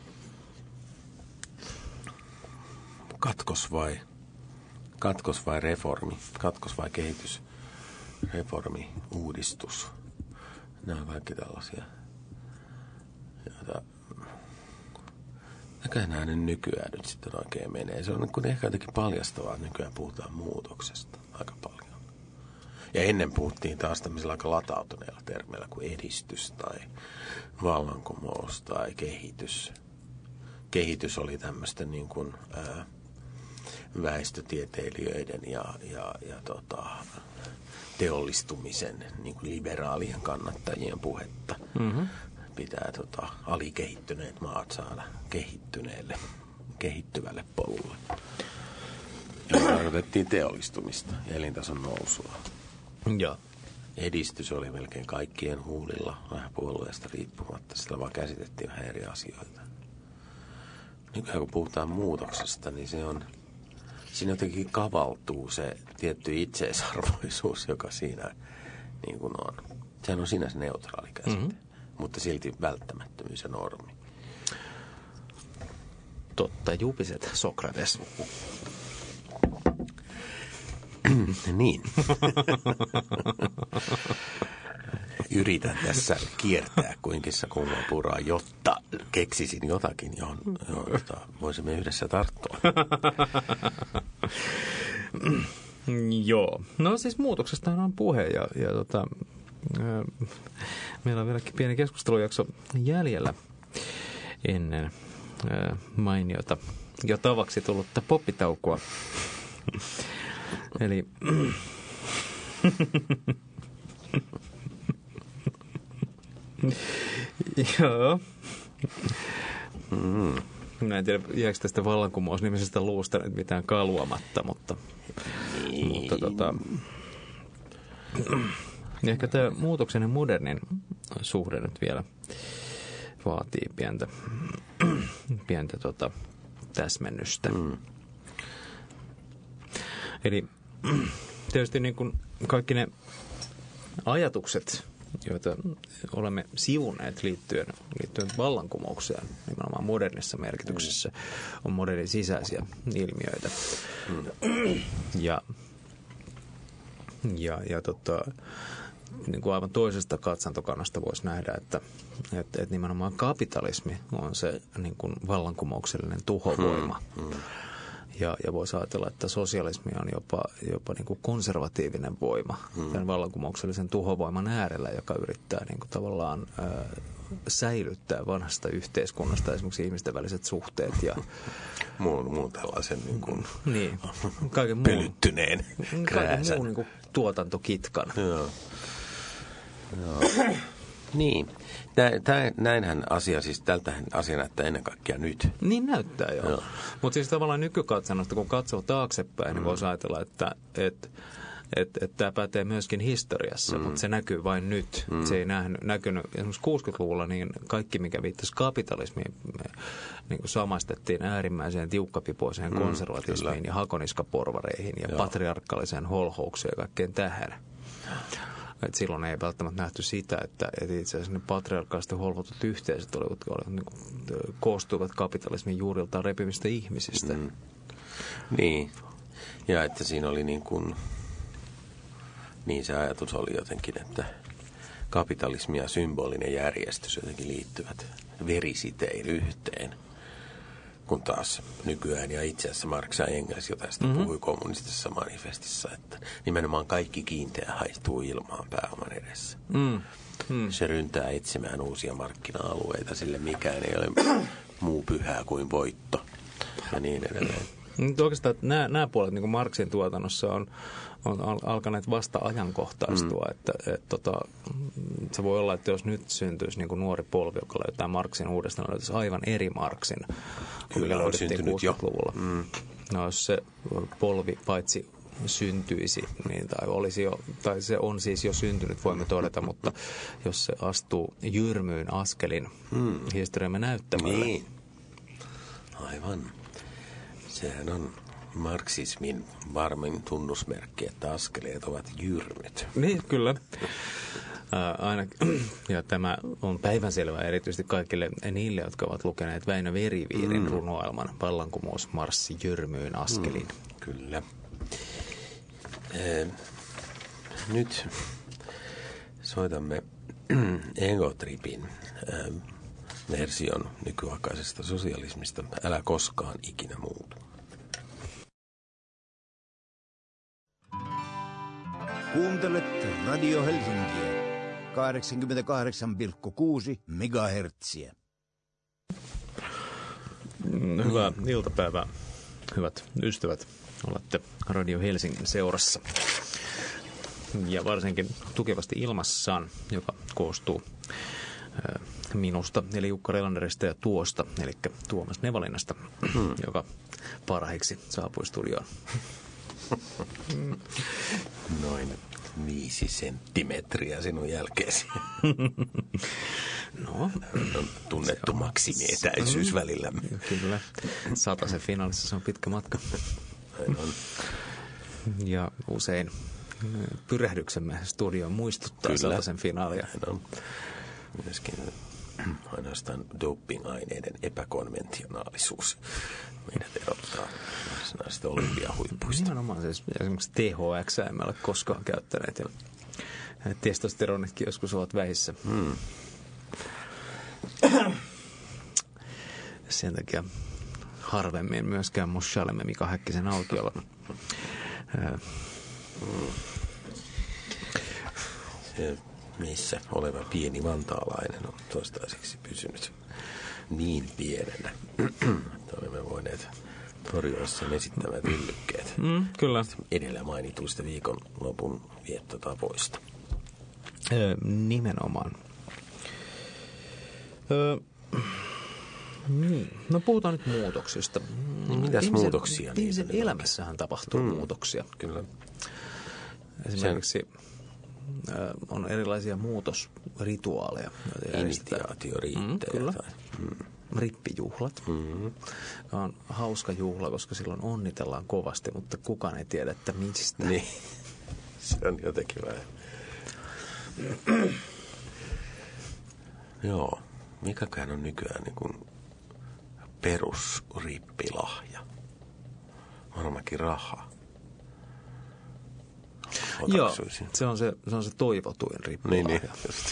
S1: Katkos vai reformi? Katkos vai kehitys? Reformi, uudistus. Nämä on kaikki tällaisia, joita näköjään nämä nykyään nyt sitten oikein menee. Se on ehkä jotenkin paljastavaa, että nykyään puhutaan muutoksesta aika paljon. Ja ennen puhuttiin taas tämmöisellä aika latautuneella termeillä kuin edistys tai vallankumous tai kehitys. Kehitys oli tämmöistä niin kuin väestötieteilijöiden ja teollistumisen niin kuin liberaalien kannattajien puhetta. Pitää alikehittyneet maat saada kehittyvälle polulle. Ja tarkoitettiin teollistumista ja elintason nousua.
S2: Ja
S1: edistys oli melkein kaikkien huulilla, vähän puolueesta riippumatta. Sillä vaan käsitettiin vähän eri asioita. Nykyään kun puhutaan muutoksesta, niin siinä jotenkin kavaltuu se tietty itseisarvoisuus, joka siinä niin kuin on. Sehän on sinänsä neutraali käsite, mutta silti välttämättömyys ja normi.
S2: Totta, jupiset, Sokrates.
S1: Niin. Yritän tässä kiertää kuin kissa kummapuraa, jotta keksisin jotakin, johon voisimme yhdessä tarttua.
S2: Joo. No siis muutoksesta on puhe ja meillä on vieläkin pieni keskustelujakso jäljellä ennen mainiota jo tavaksi tullutta poppitaukoa. Eli joo. Mä en tiedä, jääkö tästä vallankumous-nimisestä luusta nyt mitään kaluamatta, mutta ehkä tämä muutoksen ja modernin suhde nyt vielä vaatii pientä täsmennystä. Eli tietysti niin kuin kaikki ne ajatukset, joita olemme sivunneet liittyen vallankumoukseen, nimenomaan modernissa merkityksessä, on modernin sisäisiä ilmiöitä. Ja niin kuin aivan toisesta katsantokannasta voisi nähdä, että nimenomaan kapitalismi on se niin kuin vallankumouksellinen tuhovoima. Ja voisi ajatella, että sosialismi on jopa niin kuin konservatiivinen voima tämän vallankumouksellisen tuhovoiman äärellä, joka yrittää niin kuin tavallaan säilyttää vanhasta yhteiskunnasta esimerkiksi ihmisten väliset suhteet. Ja
S1: muun tällaisen niin kuin
S2: kaiken
S1: pölyttyneen
S2: kaiken
S1: krääsän.
S2: muun niin kuin tuotantokitkan.
S1: Joo. Niin. Näinhän asia, siis tältähän asia näyttää ennen kaikkea nyt.
S2: Niin näyttää, joo. Mutta siis tavallaan nykykatsannosta, kun katsoo taaksepäin, niin voisi ajatella, että tämä pätee myöskin historiassa, mutta se näkyy vain nyt. Se ei näkynyt esimerkiksi 60-luvulla, niin kaikki, mikä viittasi kapitalismiin, niin kuin samaistettiin äärimmäiseen tiukkapipoiseen konservatismiin ja hakoniskaporvareihin ja patriarkkaaliseen holhoukseen ja kaikkeen tähän. Et silloin ei välttämättä nähty sitä, että itse asiassa ne patriarkaalisesti holvotut yhteisöt koostuivat kapitalismin juuriltaan repivistä ihmisistä.
S1: Niin, ja että siinä oli niin se ajatus oli jotenkin, että kapitalismi ja symbolinen järjestys jotenkin liittyvät verisitein yhteen. Kun taas nykyään, ja itse asiassa Marx ja Engels jo tästä puhui kommunistisessa manifestissa, että nimenomaan kaikki kiinteä haihtuu ilmaan pääoman edessä. Se ryntää etsimään uusia markkina-alueita, sille mikään ei ole muu pyhää kuin voitto ja niin edelleen.
S2: Nyt oikeastaan nämä puolet niin kuin Marxin tuotannossa on alkaneet vasta ajankohtaistua. Että se voi olla, että jos nyt syntyisi niin kuin nuori polvi, joka löytää Marxin uudestaan, löytäisi aivan eri Marxin,
S1: kyllä on syntynyt
S2: 60-luvulla. No jos se polvi paitsi syntyisi, niin, tai se on siis jo syntynyt, voimme todeta, mutta jos se astuu jyrmyyn askelin historiamme näyttämällä.
S1: Niin, aivan. Sehän on marksismin varmin tunnusmerkki, että askeleet ovat jyrmyt.
S2: Niin, kyllä. Ja tämä on päivänselvää erityisesti kaikille niille, jotka ovat lukeneet Väinö Veriviirin runoilman Vallankumousmarssi jyrmyyn askelin.
S1: Kyllä. Nyt soitamme Egotripin version nykyaikaisesta sosialismista. Älä koskaan ikinä muutu.
S3: Kuuntelet Radio Helsinkiä 88,6 megahertsiä.
S2: Hyvää iltapäivää, hyvät ystävät. Olette Radio Helsingin seurassa. Ja varsinkin tukevasti ilmassaan, joka koostuu minusta, eli Jukka Relanderista ja Tuosta, eli Tuomas Nevalinnasta, joka parhaiksi saapui studioon.
S1: Noin 5 senttimetriä sinun jälkeesi.
S2: No,
S1: on tunnettu maksimietäisyys välillämme.
S2: Kyllä. 100 finaalissa se on pitkä matka.
S1: Aivan.
S2: Ja usein pyrähdyksemme studioon muistuttaa 100 finaalia.
S1: On myöskin ainoastaan doping-aineiden epäkonventionaalisuus meidät erottaa varsinaisista olympiahuippuista.
S2: Nimenomaan siis esimerkiksi THX emme ole koskaan käyttäneet ja testosteronitkin joskus ovat vähissä. Sen takia harvemmin myöskään mushailemme Mika Häkkisen aukiolla.
S1: Se missä oleva pieni vantaalainen on toistaiseksi pysynyt niin pienenä, että olemme voineet torjua sen esittämät yllykkeet.
S2: Kyllä.
S1: Edellä mainituista viikonlopun viettotavoista.
S2: Nimenomaan. No puhutaan nyt muutoksista.
S1: Mitäs muutoksia?
S2: Ihmisen elämässähän tapahtuu muutoksia.
S1: Kyllä.
S2: Esimerkiksi on erilaisia muutosrituaaleja.
S1: Initiaatioriittejä.
S2: Kyllä. Rippijuhlat. On hauska juhla, koska silloin onnitellaan kovasti, mutta kukaan ei tiedä, että mistä.
S1: Niin. Se on jotenkin vähän. Joo. Mikäkään on nykyään niin kuin perusrippilahja? Varmaankin raha.
S2: Joo, se on se toivotuin rippilahja.
S1: Niin, just.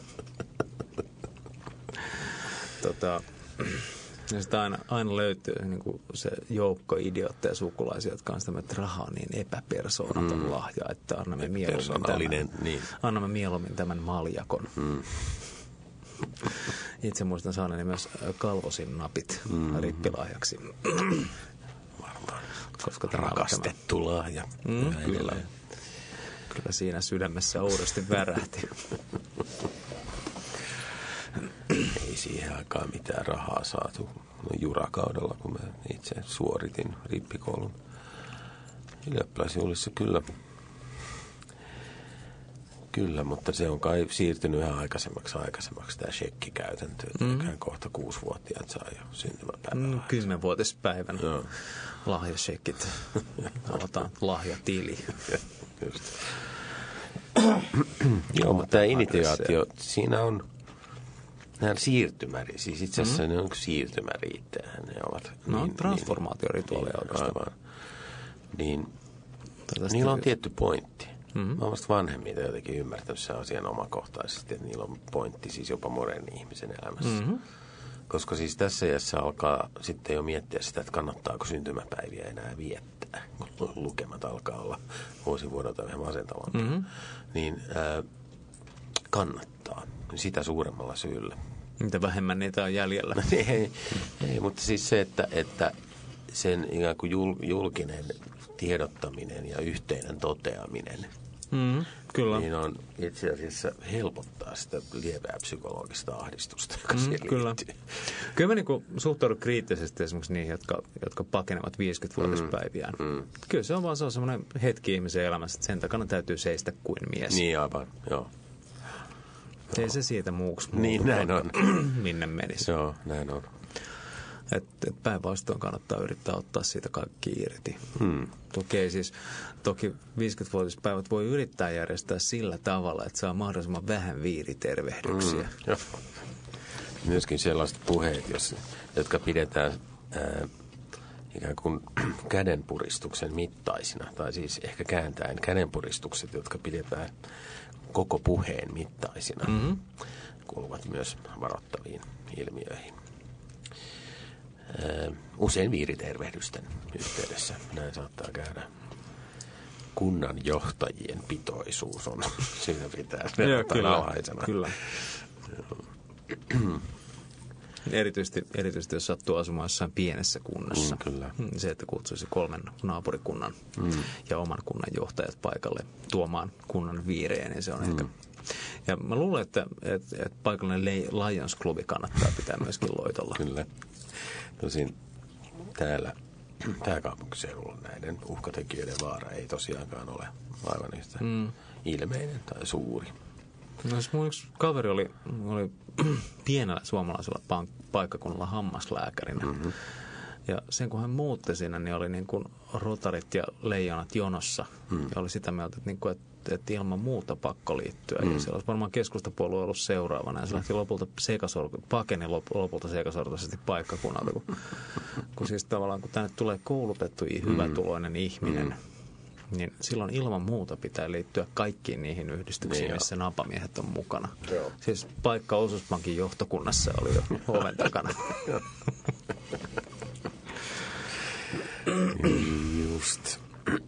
S2: Ja sitä aina löytyy niin kuin se joukko idiootteja sukulaisia, jotka on sitä, että raha on niin epäpersoonaton lahja, että annamme mieluummin tämän maljakon. Itse muistan saaneeni myös kalvosin napit rippilahjaksi.
S1: Varmaan.
S2: Koska
S1: rakastettu lahja.
S2: Kyllä. Kyllä siinä sydämessä oudosti värähti.
S1: Ei siihen aikaan mitään rahaa saatu. No, jurakaudella, kun mä itse suoritin rippikoulun ylioppilasjuhlissa, kyllä, mutta se on kai siirtynyt ihan aikaisemmaksi tämä shekkikäytäntö. Kohta 6-vuotiaat saa jo syntymäpäivää.
S2: 10-vuotispäivänä lahjashekit. Avataan lahjatili.
S1: Just. Joo, mutta tämä initiaatio, siinä on nämä siirtymäri, siis itse asiassa ne on siirtymäriittejä. Ne ovat
S2: transformaatiorituaaleja oikeastaan.
S1: Aivan. Niin, niillä on tietty pointti. Mä oon vasta vanhemmilta jotenkin ymmärtänyt sen asian omakohtaisesti, että niillä on pointti siis jopa moderni ihmisen elämässä. Koska siis tässä iässä alkaa sitten jo miettiä sitä, että kannattaako syntymäpäiviä enää viettää, kun lukemat alkaa olla vuosivuodelta vähän masentavampia. Niin kannattaa sitä suuremmalla syyllä.
S2: Mitä vähemmän niitä on jäljellä.
S1: ei, mutta siis se, että sen ikään kuin julkinen tiedottaminen ja yhteinen toteaminen,
S2: Kyllä.
S1: niin on itse asiassa helpottaa sitä lievää psykologista ahdistusta, joka siihen
S2: Kyllä.
S1: liittyy.
S2: Kyllä mä niin suhtaudun kriittisesti esimerkiksi niihin, jotka pakenevat 50-vuotispäiviään. Kyllä se on vaan semmoinen hetki ihmisen elämässä, että sen takana täytyy seistä kuin mies.
S1: Niin aivan, joo.
S2: Ei se siitä muuksi
S1: Niin, näin on.
S2: minne menisi.
S1: Joo, näin on.
S2: Että päinvastoin kannattaa yrittää ottaa siitä kaikki irti. Toki 50-vuotispäivät voi yrittää järjestää sillä tavalla, että saa mahdollisimman vähän viiritervehdyksiä.
S1: Myöskin sellaiset puheet, jotka pidetään ikään kuin kädenpuristuksen mittaisina, tai siis ehkä kääntäen kädenpuristukset, jotka pidetään koko puheen mittaisina, kuuluvat myös varoittaviin ilmiöihin. Usein viiritervehdysten yhteydessä näin saattaa käydä. Kunnanjohtajien pitoisuus on siinä pitää verrattuna alhaisena.
S2: Kyllä. Erityisesti jos sattuu asumaan jossain pienessä kunnassa.
S1: Kyllä.
S2: Se, että kutsuisi 3 naapurikunnan ja oman kunnan johtajat paikalle tuomaan kunnan viirejä, niin se on ehkä. Ja mä luulen, että paikallinen Lions-klubi kannattaa pitää myöskin loitolla.
S1: Kyllä. Tosin täällä pääkaupunkiseudulla näiden uhkatekijöiden vaara ei tosiaankaan ole aivan yhtä ilmeinen tai suuri.
S2: No, mun yksi kaveri oli pienellä suomalaisella paikkakunnalla hammaslääkärinä. Ja sen kun hän muutti sinne, niin oli niin kuin rotarit ja leijonat jonossa. Ja oli sitä mieltä, että ilman muuta pakko liittyä. Ja siellä olisi varmaan keskustapuolue ollut seuraavana. Ja se lähti pakeni lopulta sekasortoisesti paikkakunnalta. Kun siis tavallaan, kun tänne tulee koulutettu hyvätuloinen ihminen, niin silloin ilman muuta pitää liittyä kaikkiin niihin yhdistyksiin, missä napamiehet on mukana. Joo. Siis paikka osuuspankin johtokunnassa oli jo oven takana.
S1: Just.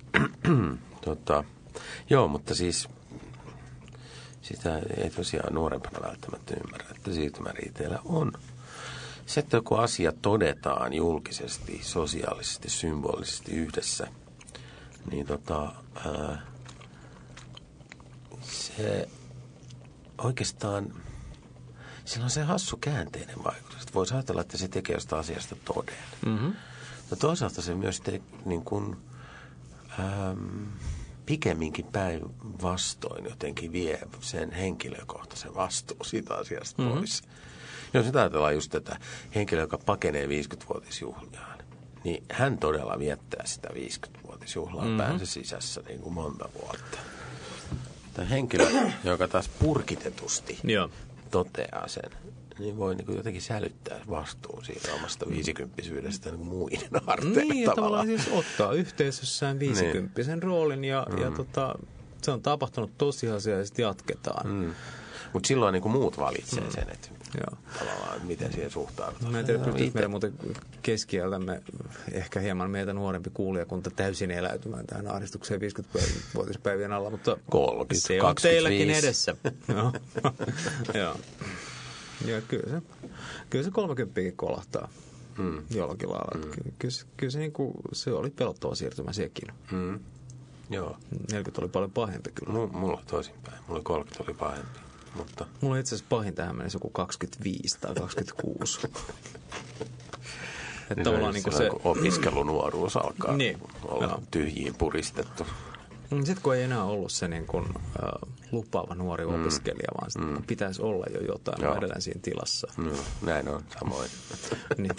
S1: Joo, mutta siis sitä ei tosiaan nuorempana välttämättä ymmärrä, että siirtymäriiteillä on. Se, että joku asia todetaan julkisesti, sosiaalisesti, symbolisesti yhdessä, niin se oikeastaan, sillä on se hassu käänteinen vaikutus. Että voisi ajatella, että se tekee jostain asiasta toden. No toisaalta se myös niin kuin, pikemminkin päinvastoin jotenkin vie sen henkilökohtaisen vastuun siitä asiasta pois. Jos nyt ajatellaan just tätä henkilöä, joka pakenee 50-vuotisjuhliaan, niin hän todella viettää sitä 50-vuotisjuhlaa päänsä sisässä niin kuin monta vuotta. Tämä henkilö, joka taas purkitetusti toteaa sen, niin voi niin kuin jotenkin sälyttää vastuun siitä omasta 50-isyydestä niin kuin muiden harteille
S2: niin, tavallaan siis ottaa yhteisössään 50-sen roolin ja se on tapahtunut tosiasia ja sitten jatketaan.
S1: Mutta silloin niin kuin muut valitsee sen, että tavallaan miten siihen suhtaudutaan.
S2: Mä en tiedä, pystyykö meidän muuten keskiältämme ehkä hieman meitä nuorempi kuulijakunta täysin eläytymään tähän ahdistukseen 50-vuotispäivien alla, mutta
S1: 30,
S2: se on
S1: 25.
S2: teilläkin edessä. Joo. Ja kyllä se 30 kolahtaa jollakin lailla. Kyllä se, se oli pelottava siirtymä sekin.
S1: Joo.
S2: 40 oli paljon pahempi kyllä.
S1: Mulla oli toisinpäin. Mulla 30 oli pahempi. Mutta
S2: mulla itse asiassa pahin tähän menisi joku 25 tai 26.
S1: Että tavallaan niin kuin se opiskelunuoruus alkaa olla tyhjiin puristettu.
S2: Sitten kun ei enää ollut se niin kuin, lupaava nuori opiskelija, vaan sitten kun pitäisi olla jo jotain, mä edelleen siinä tilassa.
S1: Näin on, samoin.
S2: Niin,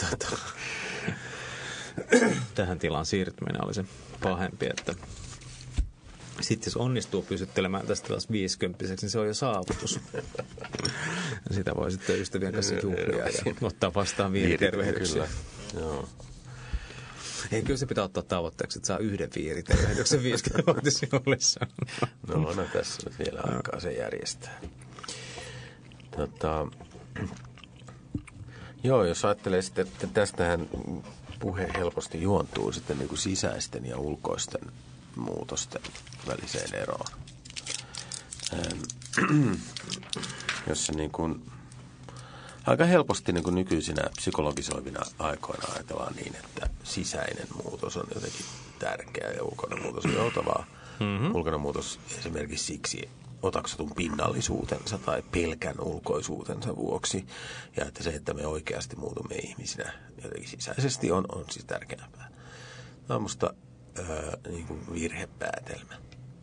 S2: tähän tilaan siirtyminen oli se pahempi, että sitten jos onnistuu pysyttelemään tästä taas 50-vuotiaaksi, niin se on jo saavutus. Ja sitä voi sitten ystävien kanssa juhlia ja ottaa vastaan viiritervehdyksiä.
S1: Joo.
S2: Ei, kyllä se pitää ottaa tavoitteeksi, että saa yhden viiritervehdyksen 50-vuotisjuhlissa.
S1: No tässä nyt vielä aikaa se järjestää. Joo, jos ajattelee sitten, että tästähän puhe helposti juontuu sitten niin kuin sisäisten ja ulkoisten muutosten väliseen eroon. Jos se niin kuin Aika helposti niin kuin nykyisinä psykologisoivina aikoina ajatellaan niin, että sisäinen muutos on jotenkin tärkeä ja ulkoinen muutos on joutavaa. Ulkoinen muutos esimerkiksi siksi otaksutun pinnallisuutensa tai pelkän ulkoisuutensa vuoksi. Ja että se, että me oikeasti muutumme ihmisinä jotenkin sisäisesti on siis tärkeämpää. Tämä on musta niin kuin virhepäätelmä.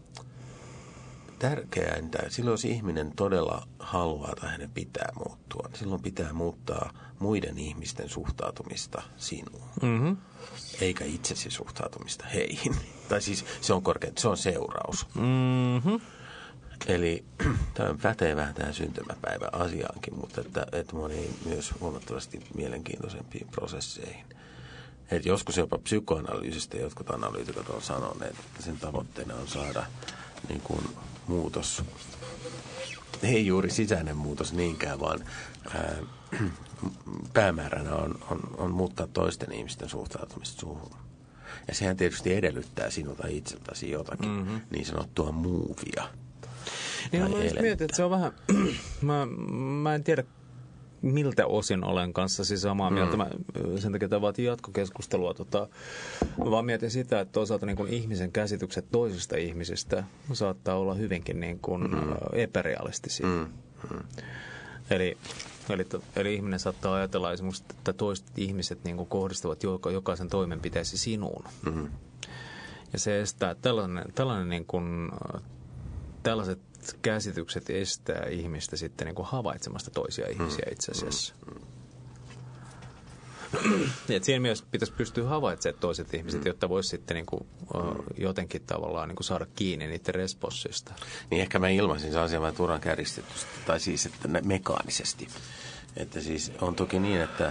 S1: Tärkeäintä, silloin jos ihminen todella haluaa tai hänen pitää muuttua, niin silloin pitää muuttaa muiden ihmisten suhtautumista sinuun, eikä itsesi suhtautumista heihin. Tai siis se on seuraus. Eli tämä on pätevää tähän syntymäpäivän asiaankin, mutta että moni myös huomattavasti mielenkiintoisempiin prosesseihin. Et joskus jopa psykoanalyysistä jotkut analyytikot on sanoneet, että sen tavoitteena on saada niin kuin muutos, ei juuri sisäinen muutos niinkään, vaan päämääränä on muuttaa toisten ihmisten suhtautumista suhun. Ja sehän tietysti edellyttää sinulta itseltäsi jotakin, niin sanottua muuvia.
S2: Niin mä mietin, että se on vähän, mä en tiedä miltä osin olen kanssasi samaa mieltä. Sen takia tämä vaatii jatkokeskustelua. Mä vaan mietin sitä, että toisaalta niin kuin ihmisen käsitykset toisista ihmisistä saattaa olla hyvinkin niin kuin epärealistisia. Eli ihminen saattaa ajatella esimerkiksi, että toiset ihmiset niin kuin kohdistuvat jokaisen toimenpiteesi sinuun. Ja se estää tällainen niin kuin, tällaiset käsitykset estää ihmistä sitten niin kuin havaitsemasta toisia ihmisiä itse asiassa. Et siinä myös pitäisi pystyä havaitsemaan toiset ihmiset, jotta voisi sitten niin kuin, jotenkin tavallaan niin kuin saada kiinni niiden responssista.
S1: Niin ehkä mä ilmaisin se asia vähän turhan kärjistetysti, tai siis että mekaanisesti. Että siis on toki niin, että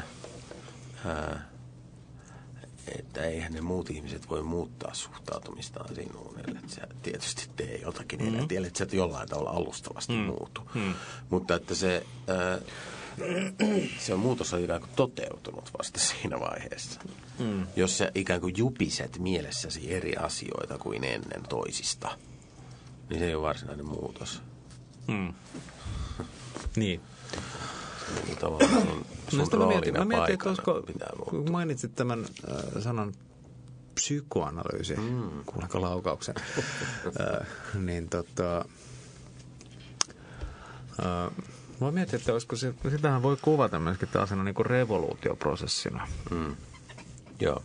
S1: eihän ne muut ihmiset voi muuttaa suhtautumistaan sinuun, ellei sä tietysti tee jotakin, ellei sä jollain tavalla alustavasti muutu. Mutta että se muutos on ikään kuin toteutunut vasta siinä vaiheessa. Jos sä ikään kuin jupiset mielessäsi eri asioita kuin ennen toisista, niin se ei ole varsinainen muutos.
S2: Niin.
S1: Tavallaan sun roolina
S2: mä mietin,
S1: paikana pitää muuttua.
S2: kun mainitsit tämän sanan psykoanalyysi, kuulenko laukauksen, niin mä mietin, että olisiko sitähän voi kuvata myöskin tällaisena niin kuin revoluutioprosessina.
S1: Joo.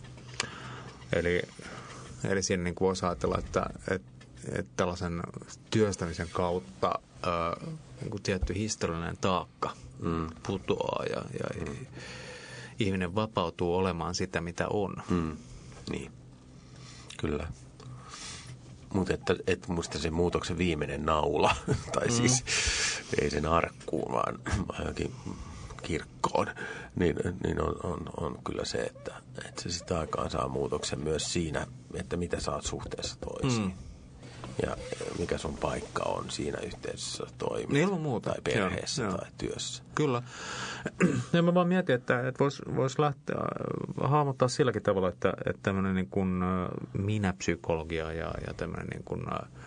S2: Eli siinä niin kuin voisi ajatella, että tällaisen työstämisen kautta niin kuin tietty historiallinen taakka putoaa ja ihminen vapautuu olemaan sitä, mitä on.
S1: Niin, kyllä. Mutta että musta se muutoksen viimeinen naula, tai siis ei sen arkkuun, vaan johonkin kirkkoon, niin on kyllä se, että se sitä aikaan saa muutoksen myös siinä, että mitä sä oot suhteessa toisiin. Ja mikä sun paikka on siinä yhteisössä toimii.
S2: Ilman muuta.
S1: Tai perheessä tai työssä.
S2: Kyllä. Ja mä vaan mietin, että vois lähteä hahmottaa silläkin tavalla, että tämmöinen niin kuin minäpsykologia ja tämmöinen niin kuin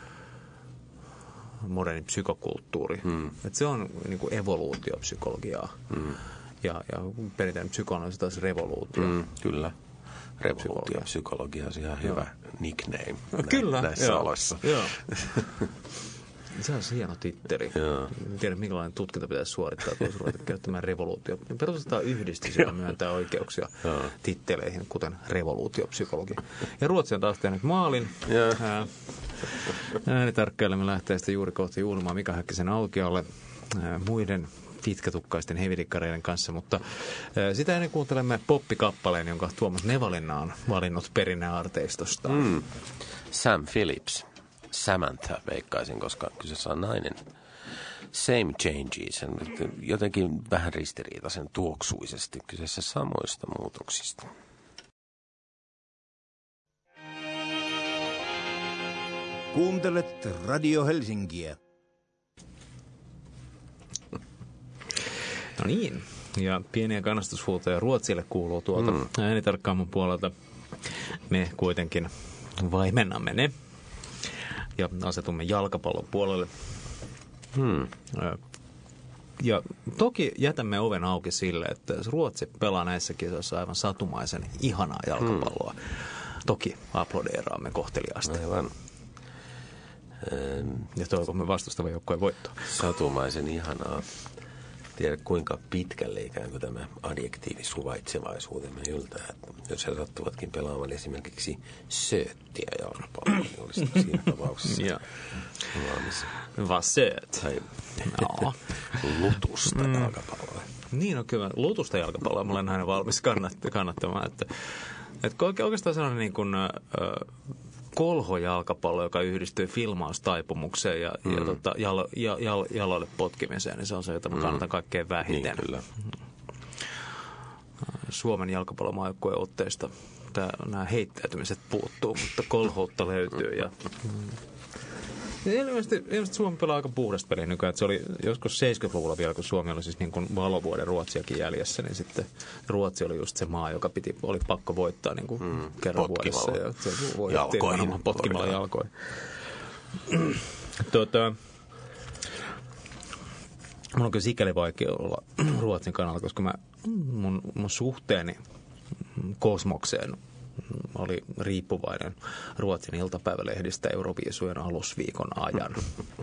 S2: moderni psykokulttuuri. Että se on niin kuin evoluutiopsykologiaa. Ja perinteinen psykoanalyysi taas revoluutio.
S1: Kyllä. Revoluutiopsykologia on ihan hyvä nickname näissä aloissa.
S2: Joo. Se on hieno titteli. En tiedä, minkälainen tutkinta pitäisi suorittaa, että voisi ruveta käyttämään revoluutio. Perustetaan yhdistys, joka myöntää oikeuksia titteleihin, kuten revoluutiopsykologi. Ja Ruotsi on taas tehnyt maalin. Äänitarkkailemme lähtee sitten juuri kohti Juulimaa Mika Häkkisen aukiolle muiden pitkätukkaisten hevidikkareiden kanssa, mutta sitä ennen kuuntelemme poppikappaleen, jonka Tuomas Nevalinna on valinnut perinneaarteistostaan.
S1: Sam Phillips, Samantha veikkaisin, koska kyseessä on nainen. Same changes, jotenkin vähän ristiriitaisen tuoksuisesti kyseessä samoista muutoksista.
S3: Kuuntelet Radio Helsinkiä.
S2: No niin, ja pieniä kannustushuutoja Ruotsille kuuluu tuolta äänitarkkaamman puolelta. Me kuitenkin vaimennamme ne ja asetumme jalkapallon puolelle. Ja toki jätämme oven auki sille, että jos Ruotsi pelaa näissä kisoissa aivan satumaisen ihanaa jalkapalloa, toki aplodeeraamme kohteliaasti.
S1: Aivan.
S2: Ja toivomme vastustava joukkueen voittoa.
S1: Satumaisen ihanaa. Tiedä kuinka pitkälle ikään kuin tämä adjektiivisuvaitsevaisuutemme yltää. Että jos he sattuvatkin pelaamaan esimerkiksi sööttiä jalkapalloa, niin olisi siinä tapauksessa valmis.
S2: Vad söt.
S1: Tai
S2: Ja.
S1: lutusta jalkapalloa.
S2: Niin on kyllä. Lutusta jalkapalloa mä olen aina valmis kannattamaan. Että oikeastaan sellainen niin kuin kolhojalkapallo, joka yhdistyy filmaustaipumukseen ja jaloille potkimiseen, niin se on se, jota mä kannatan kaikkein vähiten.
S1: Niin, kyllä.
S2: Suomen jalkapallomaajoukkueen otteista nämä heittäytymiset puuttuu, mutta kolhoutta löytyy. Ja ilmeisesti Suomi pelaa aika puhdasta peliä nykyään. Että se oli joskus 70-luvulla vielä, kun Suomi oli siis niin kuin valovuoden Ruotsiakin jäljessä, niin sitten Ruotsi oli just se maa, joka oli pakko voittaa niin kuin kerran vuodessa. Ja se voittiin potkimalla jalkoihin. Mun on kyllä sikäli vaikea olla Ruotsin kannalta, koska mun suhteeni Kosmokseen oli riippuvainen Ruotsin iltapäivälehdistä Euroviisujen alusviikon ajan.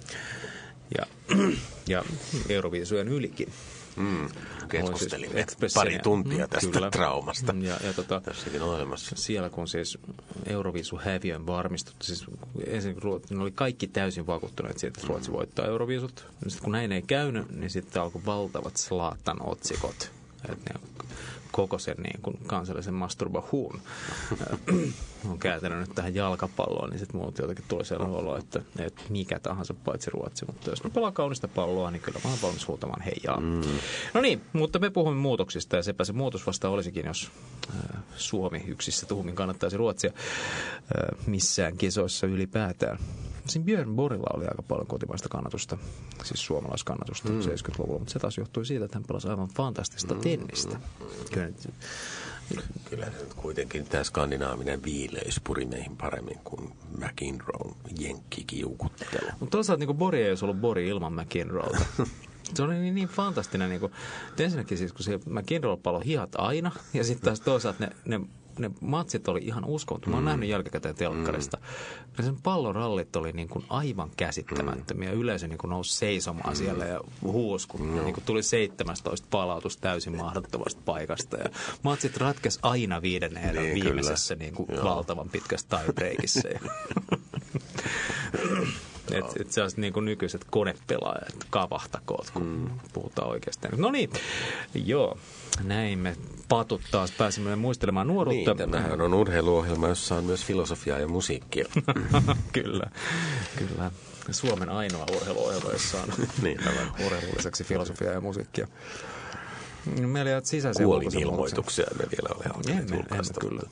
S2: Ja Euroviisujen ylikin.
S1: Keskustelimme pari tuntia tästä traumasta.
S2: Tässäkin olemassa. Siellä kun siis Euroviisu-häviön varmistuttu, siis ensin oli kaikki täysin vakuuttuneet siitä, että Ruotsi voittaa Euroviisut. Sitten kun näin ei käynyt, niin sitten alkoi valtavat Zlatan-otsikot. Että koko sen niin kuin kansallisen masturbahuun on kääntänyt nyt tähän jalkapalloon, niin sitten muut jotenkin tuli sellainen olo, että mikä tahansa paitsi Ruotsi. Mutta jos ne pelaa kaunista palloa, niin kyllä mä oon valmis huutamaan heijaa. No niin, mutta me puhumme muutoksista ja sepä se muutos vasta olisikin, jos Suomi yksissä tuhumin kannattaisi Ruotsia missään kisoissa ylipäätään. Siinä Björn Borgilla oli aika paljon kotimaista kannatusta, siis suomalaiskannatusta 70-luvulla, mutta se taas johtui siitä, että hän pelasi aivan fantastista tennistä.
S1: Kyllä nyt kuitenkin tämä skandinaavinen viileys puri meihin paremmin kuin McEnroe jenkkikiukuttelu.
S2: Mutta toisaalta niin Borg ei olisi ollut Borg ilman McEnroelta. Se oli niin fantastinen, niin kuin, ensinnäkin siis, kun se McEnroe paloi hihat aina, ja sitten taas toisaalta ne matsit oli ihan uskomaton. Mä oon nähnyt jälkikäteen telkkarista. Ja sen pallorallit oli niin kuin aivan käsittämättömiä. Yleisö niin kuin nousi seisomaan siellä ja huusi, kun niin kuin tuli 17 palautus täysin mahdottomasta paikasta. Ja matsit ratkesi aina 5. erän viimeisessä niin kuin valtavan pitkässä tiebreakissä. Että sellaiset niin kuin nykyiset konepelaajat kavahtakoot, kun puhutaan oikeasti. No niin, joo. Näin me patut taas pääsimme muistelemaan nuoruutta.
S1: Niin, tämähän on urheiluohjelma, jossa on myös filosofiaa ja musiikkia.
S2: Kyllä. Suomen ainoa urheiluohjelma, jossa on urheilun lisäksi filosofiaa ja musiikkia. Meillä ei ole sisäisiä
S1: kuolin-ilmoituksia me vielä ole halunneet julkaista.
S2: Kyllä.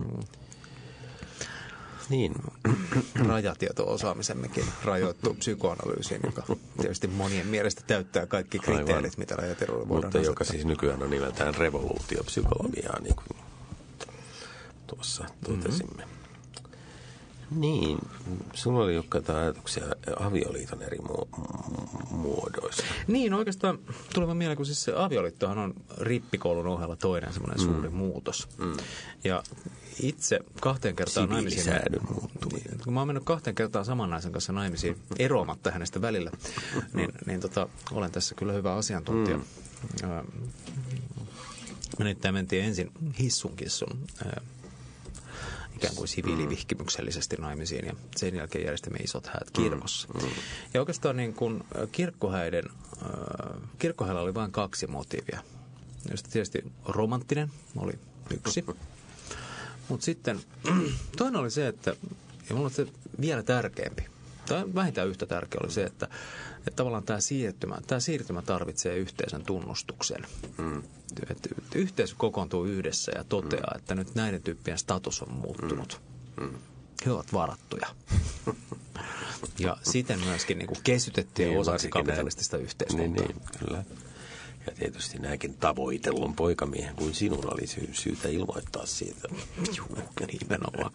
S1: Niin.
S2: Rajatieto-osaamisemmekin rajoittuu psykoanalyysiin, joka tietysti monien mielestä täyttää kaikki kriteerit, mitä rajatiedolla voidaan
S1: asettaa. Mutta joka siis nykyään on nimeltään revoluutiopsykologiaa, niin kuin tuossa totesimme. Niin, sinulla oli jotain ajatuksia avioliiton eri muodoista.
S2: Niin, oikeastaan tuli vaan mieleen, kun siis se avioliittohan on rippikoulun ohella toinen semmoinen suuri muutos. Ja itse 2 kertaa naimisiin, kun mä oon mennyt 2 kertaa saman naisen kanssa naimisiin eroamatta hänestä välillä, niin olen tässä kyllä hyvä asiantuntija. Me nyt mentiin ensin hissun ikään kuin siviilivihkimyksellisesti naimisiin ja sen jälkeen järjestimme isot häät kirkossa. Ja oikeastaan niin kuin kirkkohäillä oli vain 2 motiivia. Josta tietysti romanttinen oli yksi. Mutta sitten toinen oli se, että ja mulla on se vielä tärkeämpi, tai vähintään yhtä tärkeä oli se, että tavallaan tämä siirtymä tarvitsee yhteisön tunnustuksen. Että yhteisö kokoontuu yhdessä ja toteaa, että nyt näiden tyyppien status on muuttunut. He ovat varattuja. Ja siten myöskin niin kuin kesytettyä osaksi kapitalistista yhteiskuntaa.
S1: Niin, kyllä. Ja tietysti näinkin tavoitellun poikamiehen kuin sinun oli syytä ilmoittaa siitä.
S2: Juu, nimenomaan.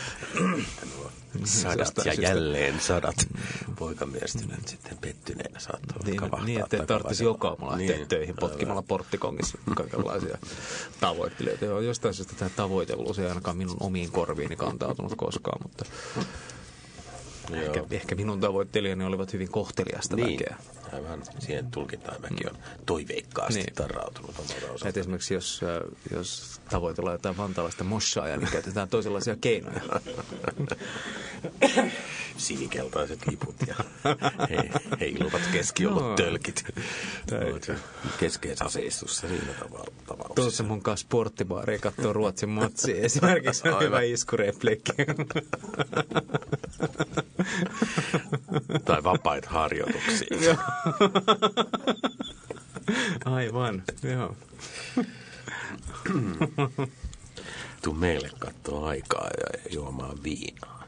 S1: Sadat ja jälleen sadat poikamiestyneet sitten pettyneenä saattavat kavahtaa.
S2: Niin, ettei tarvitsisi joka aamulla lähteä töihin potkimalla porttikongissa kaikenlaisia tavoittelijoita. Jostain syystä tämä tavoitelluus ei ainakaan minun omiin korviini kantautunut koskaan, mutta ehkä minun tavoittelijani olivat hyvin kohteliasta väkeä.
S1: Aivan siihen tulkintaan mäkin on toiveikkaasti tarrautunut omalta osalta.
S2: Et esimerkiksi jos tavoitellaan jotain vantaalaista moshaajaa, niin käytetään toisenlaisia keinoja.
S1: Sinikeltaiset liput ja heiluvat keskiolot tölkit. Keskeisaseistus siinä tapauksessa.
S2: Tuossa mun kanssa sporttibaariin katsoo Ruotsin matsia. Esimerkiksi on hyvä iskureplikki.
S1: Tai vapaita harjoituksia.
S2: Aivan, joo.
S1: Tuu meille kattoo aikaa ja juomaan viinaa.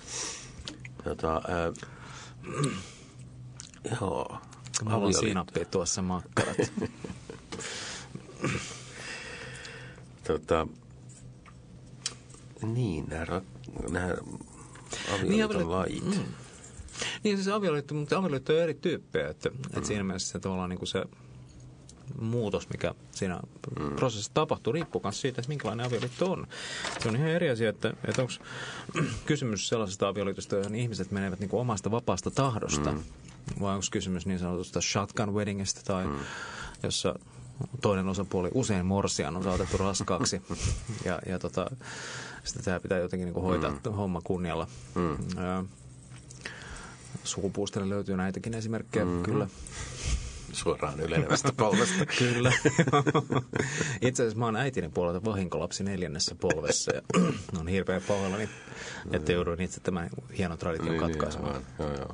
S1: Joo.
S2: Mulla on sinappia tuossa makkarat.
S1: Niin, nämä avioliiton lajit.
S2: Niin siis avioliitto on eri tyyppejä, että siinä mielessä se tavallaan niin kuin se muutos, mikä siinä prosessissa tapahtuu, riippuu myös siitä, että minkälainen avioliitto on. Se on ihan eri asia, että onko kysymys sellaisesta avioliitosta, johon ihmiset menevät niin kuin omasta vapaasta tahdosta, vai onko kysymys niin sanotusta shotgun weddingistä, tai jossa toinen osapuoli, usein morsian, on saatettu raskaaksi, ja sitten tämä pitää jotenkin niin kuin hoitaa homma kunnialla. Sukupuustelle löytyy näitäkin esimerkkejä, kyllä.
S1: Suoraan ylenevästä polvesta.
S2: Kyllä. Itse asiassa mä oon äitini puolelta vahinkolapsi 4. polvessa ja on hirveän pahoillani, että jouduin itse tämän hienon tradition katkaisemaan.
S1: Joo.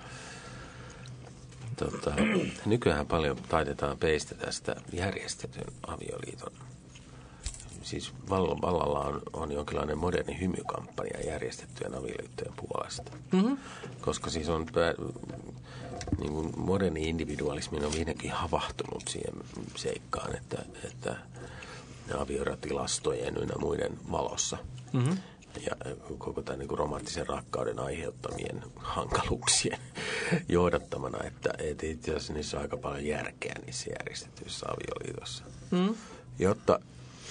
S1: Nykyään paljon taitetaan peistä tästä järjestetyn avioliiton. Siis vallalla on jonkinlainen moderni hymykampanja järjestettyjen avioliittojen puolesta. Koska siis on niin kuin moderni individualismi on vihdoinkin havahtunut siihen seikkaan, että avioerotilastojen ynnä muiden valossa ja koko tämän niin kuin romanttisen rakkauden aiheuttamien hankaluuksien johdattamana, että itse asiassa niissä on aika paljon järkeä niissä järjestetyissä avioliitossa. Jotta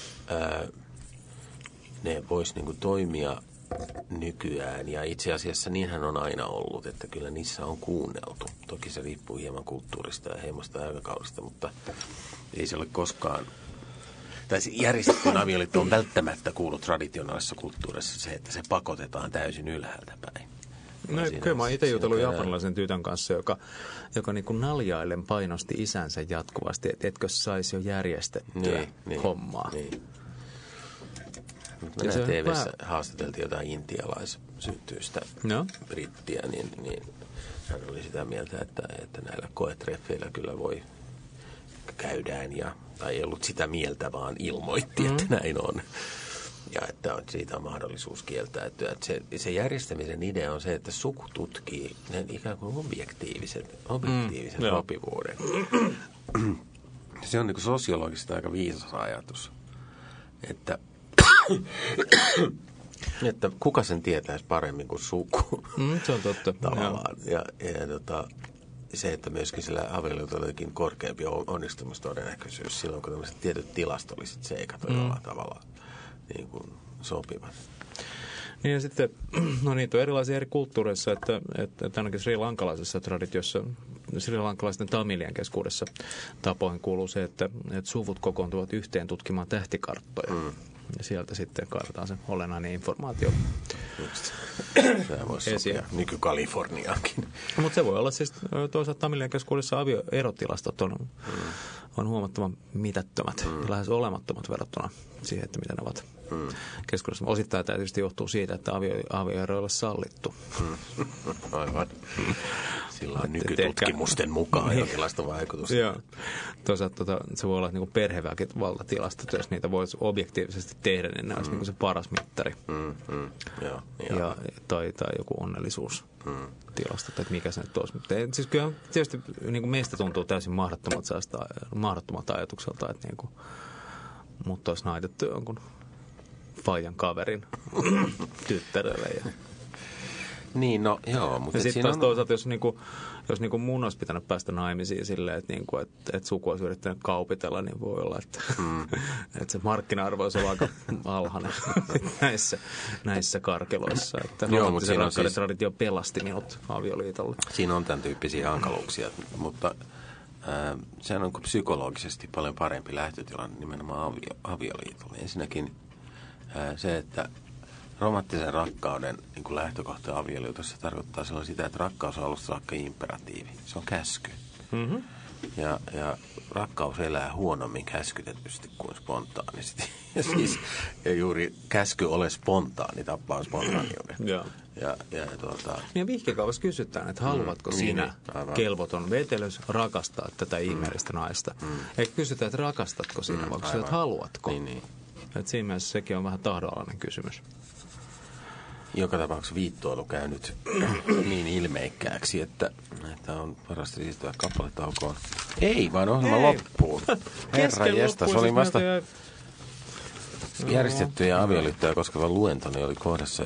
S1: ne vois niin kuin toimia nykyään, ja itse asiassa niinhän on aina ollut, että kyllä niissä on kuunneltu. Toki se riippuu hieman kulttuurista ja heimosta ja aikakaudesta, mutta ei se ole koskaan, tai järjestettyyn avioliitto on välttämättä kuullut traditionaalisessa kulttuurissa se, että se pakotetaan täysin ylhäältä päin.
S2: No, kyllä mä oon itse jutellut japanilaisen tytön kanssa, joka niin kuin naljaillen painosti isänsä jatkuvasti, että etkö saisi jo järjestettyä hommaa. Niin.
S1: Meillä TV:ssä haastateltiin jotain intialaissyntyistä brittiä, niin hän oli sitä mieltä, että näillä koetreffeillä kyllä voi käydään, tai ei ollut sitä mieltä, vaan ilmoitti, että näin on. Ja että siitä on mahdollisuus kieltäytyä. Että se järjestämisen idea on se, että suku tutkii ne ikään kuin objektiivisen sopivuuden. Se on niin kuin sosiologisesti aika viisas ajatus, että kuka sen tietäisi paremmin kuin suku.
S2: Se on totta.
S1: Tavallaan. Ja se, että myöskin sillä avioliitolla jotenkin korkeampi onnistumistodennäköisyys silloin, kun tämmöiset tietyt tilastolliset seikat on jollain tavalla niin kuin sopivat.
S2: Niin ja sitten, no niitä on erilaisia eri kulttuureissa, että ainakin srilankalaisessa traditiossa, srilankalaisten tamilien keskuudessa tapoihin kuuluu se, että suvut kokoontuvat yhteen tutkimaan tähtikarttoja. Ja sieltä sitten kaivetaan se olennainen informaatio.
S1: Tämä voisi sopia nyky-Kaliforniaankin.
S2: Mutta se voi olla siis toisaalta tamilien keskuudessa avioerotilastot on huomattavan mitättömät, lähes olemattomat verrattuna siihen, että miten ne ovat keskuudessa. Osittain tämä tietysti johtuu siitä, että avioero ei ole sallittu.
S1: Aivan. Sillä on nykytutkimusten mukaan jonkinlaista vaikutusta.
S2: Joo. Toisaalta se voi olla niinku perheväkivaltatilastot, jos niitä voisi objektiivisesti tehdä, niin ne olisi niinku se paras mittari.
S1: Joo.
S2: Tai joku onnellisuustilastot, että mikä se nyt olisi. Siis kyllä tietysti niinku meistä tuntuu täysin mahdottomalta ajatukselta, että niinku, mut olisi naitettu jonkun faijan kaverin tyttärelle ja...
S1: Niin, no joo. Mutta
S2: ja sitten taas toisaalta, jos mun olisi pitänyt päästä naimisiin silleen, että suku olisi yrittänyt kaupitella, niin voi olla, että, että se markkina-arvo olisi ollut aika alhainen näissä karkeloissa. Että romanttisen rakkauden traditio pelasti minut avioliitolle.
S1: Siinä on tämän tyyppisiä hankaluuksia, mutta sehän on psykologisesti paljon parempi lähtötilanne nimenomaan avioliitolle. Ensinnäkin se, että romanttisen rakkauden niin kuin lähtökohta avioliitossa tarkoittaa silloin sitä, että rakkaus on alusta saakka imperatiivi. Se on käsky. Mm-hmm. Ja rakkaus elää huonommin käskytetysti kuin spontaanisti. Ja juuri käsky ole spontaani, tappaa spontaaniuden.
S2: Ja vihkikaupassa kysytään, että haluatko sinä, kelvoton vetelys, rakastaa tätä ihmeellistä naista. Eikä kysytä, että rakastatko sinä, vaan kysytä, että haluatko. Niin. Että siinä mielessä sekin on vähän tahdonalainen kysymys.
S1: Joka tapauksessa viittoilu käy nyt niin ilmeikkääksi, että on parasta siirtyä kappaletaukoon. Ei, vaan ohjelma loppuu. Herra jestas, oli vasta järjestettyjä avioliittoja koskeva luentoni oli kohdassa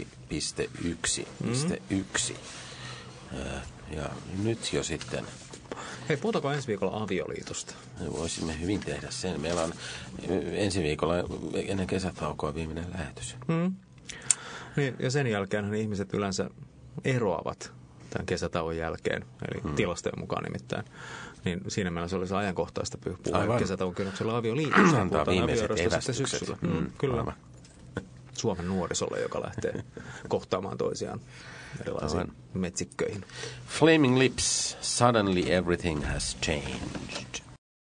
S1: 1.1.1. Ja nyt jo sitten...
S2: Hei, puhutaanko ensi viikolla avioliitosta?
S1: Me voisimme hyvin tehdä sen. Meillä on ensi viikolla ennen kesätaukoa viimeinen lähetys.
S2: Niin, ja sen jälkeen ihmiset yleensä eroavat tämän kesätauon jälkeen, eli tilastojen mukaan nimittäin. Niin siinä mielessä olisi ajankohtaista puhua kesätauon kynnyksellä avioliitossa.
S1: Antaa viimeiset evästykset.
S2: Kyllä. Aivan. Suomen nuorisolle, joka lähtee kohtaamaan toisiaan erilaisiin metsikköihin.
S1: Flaming Lips, Suddenly Everything Has Changed.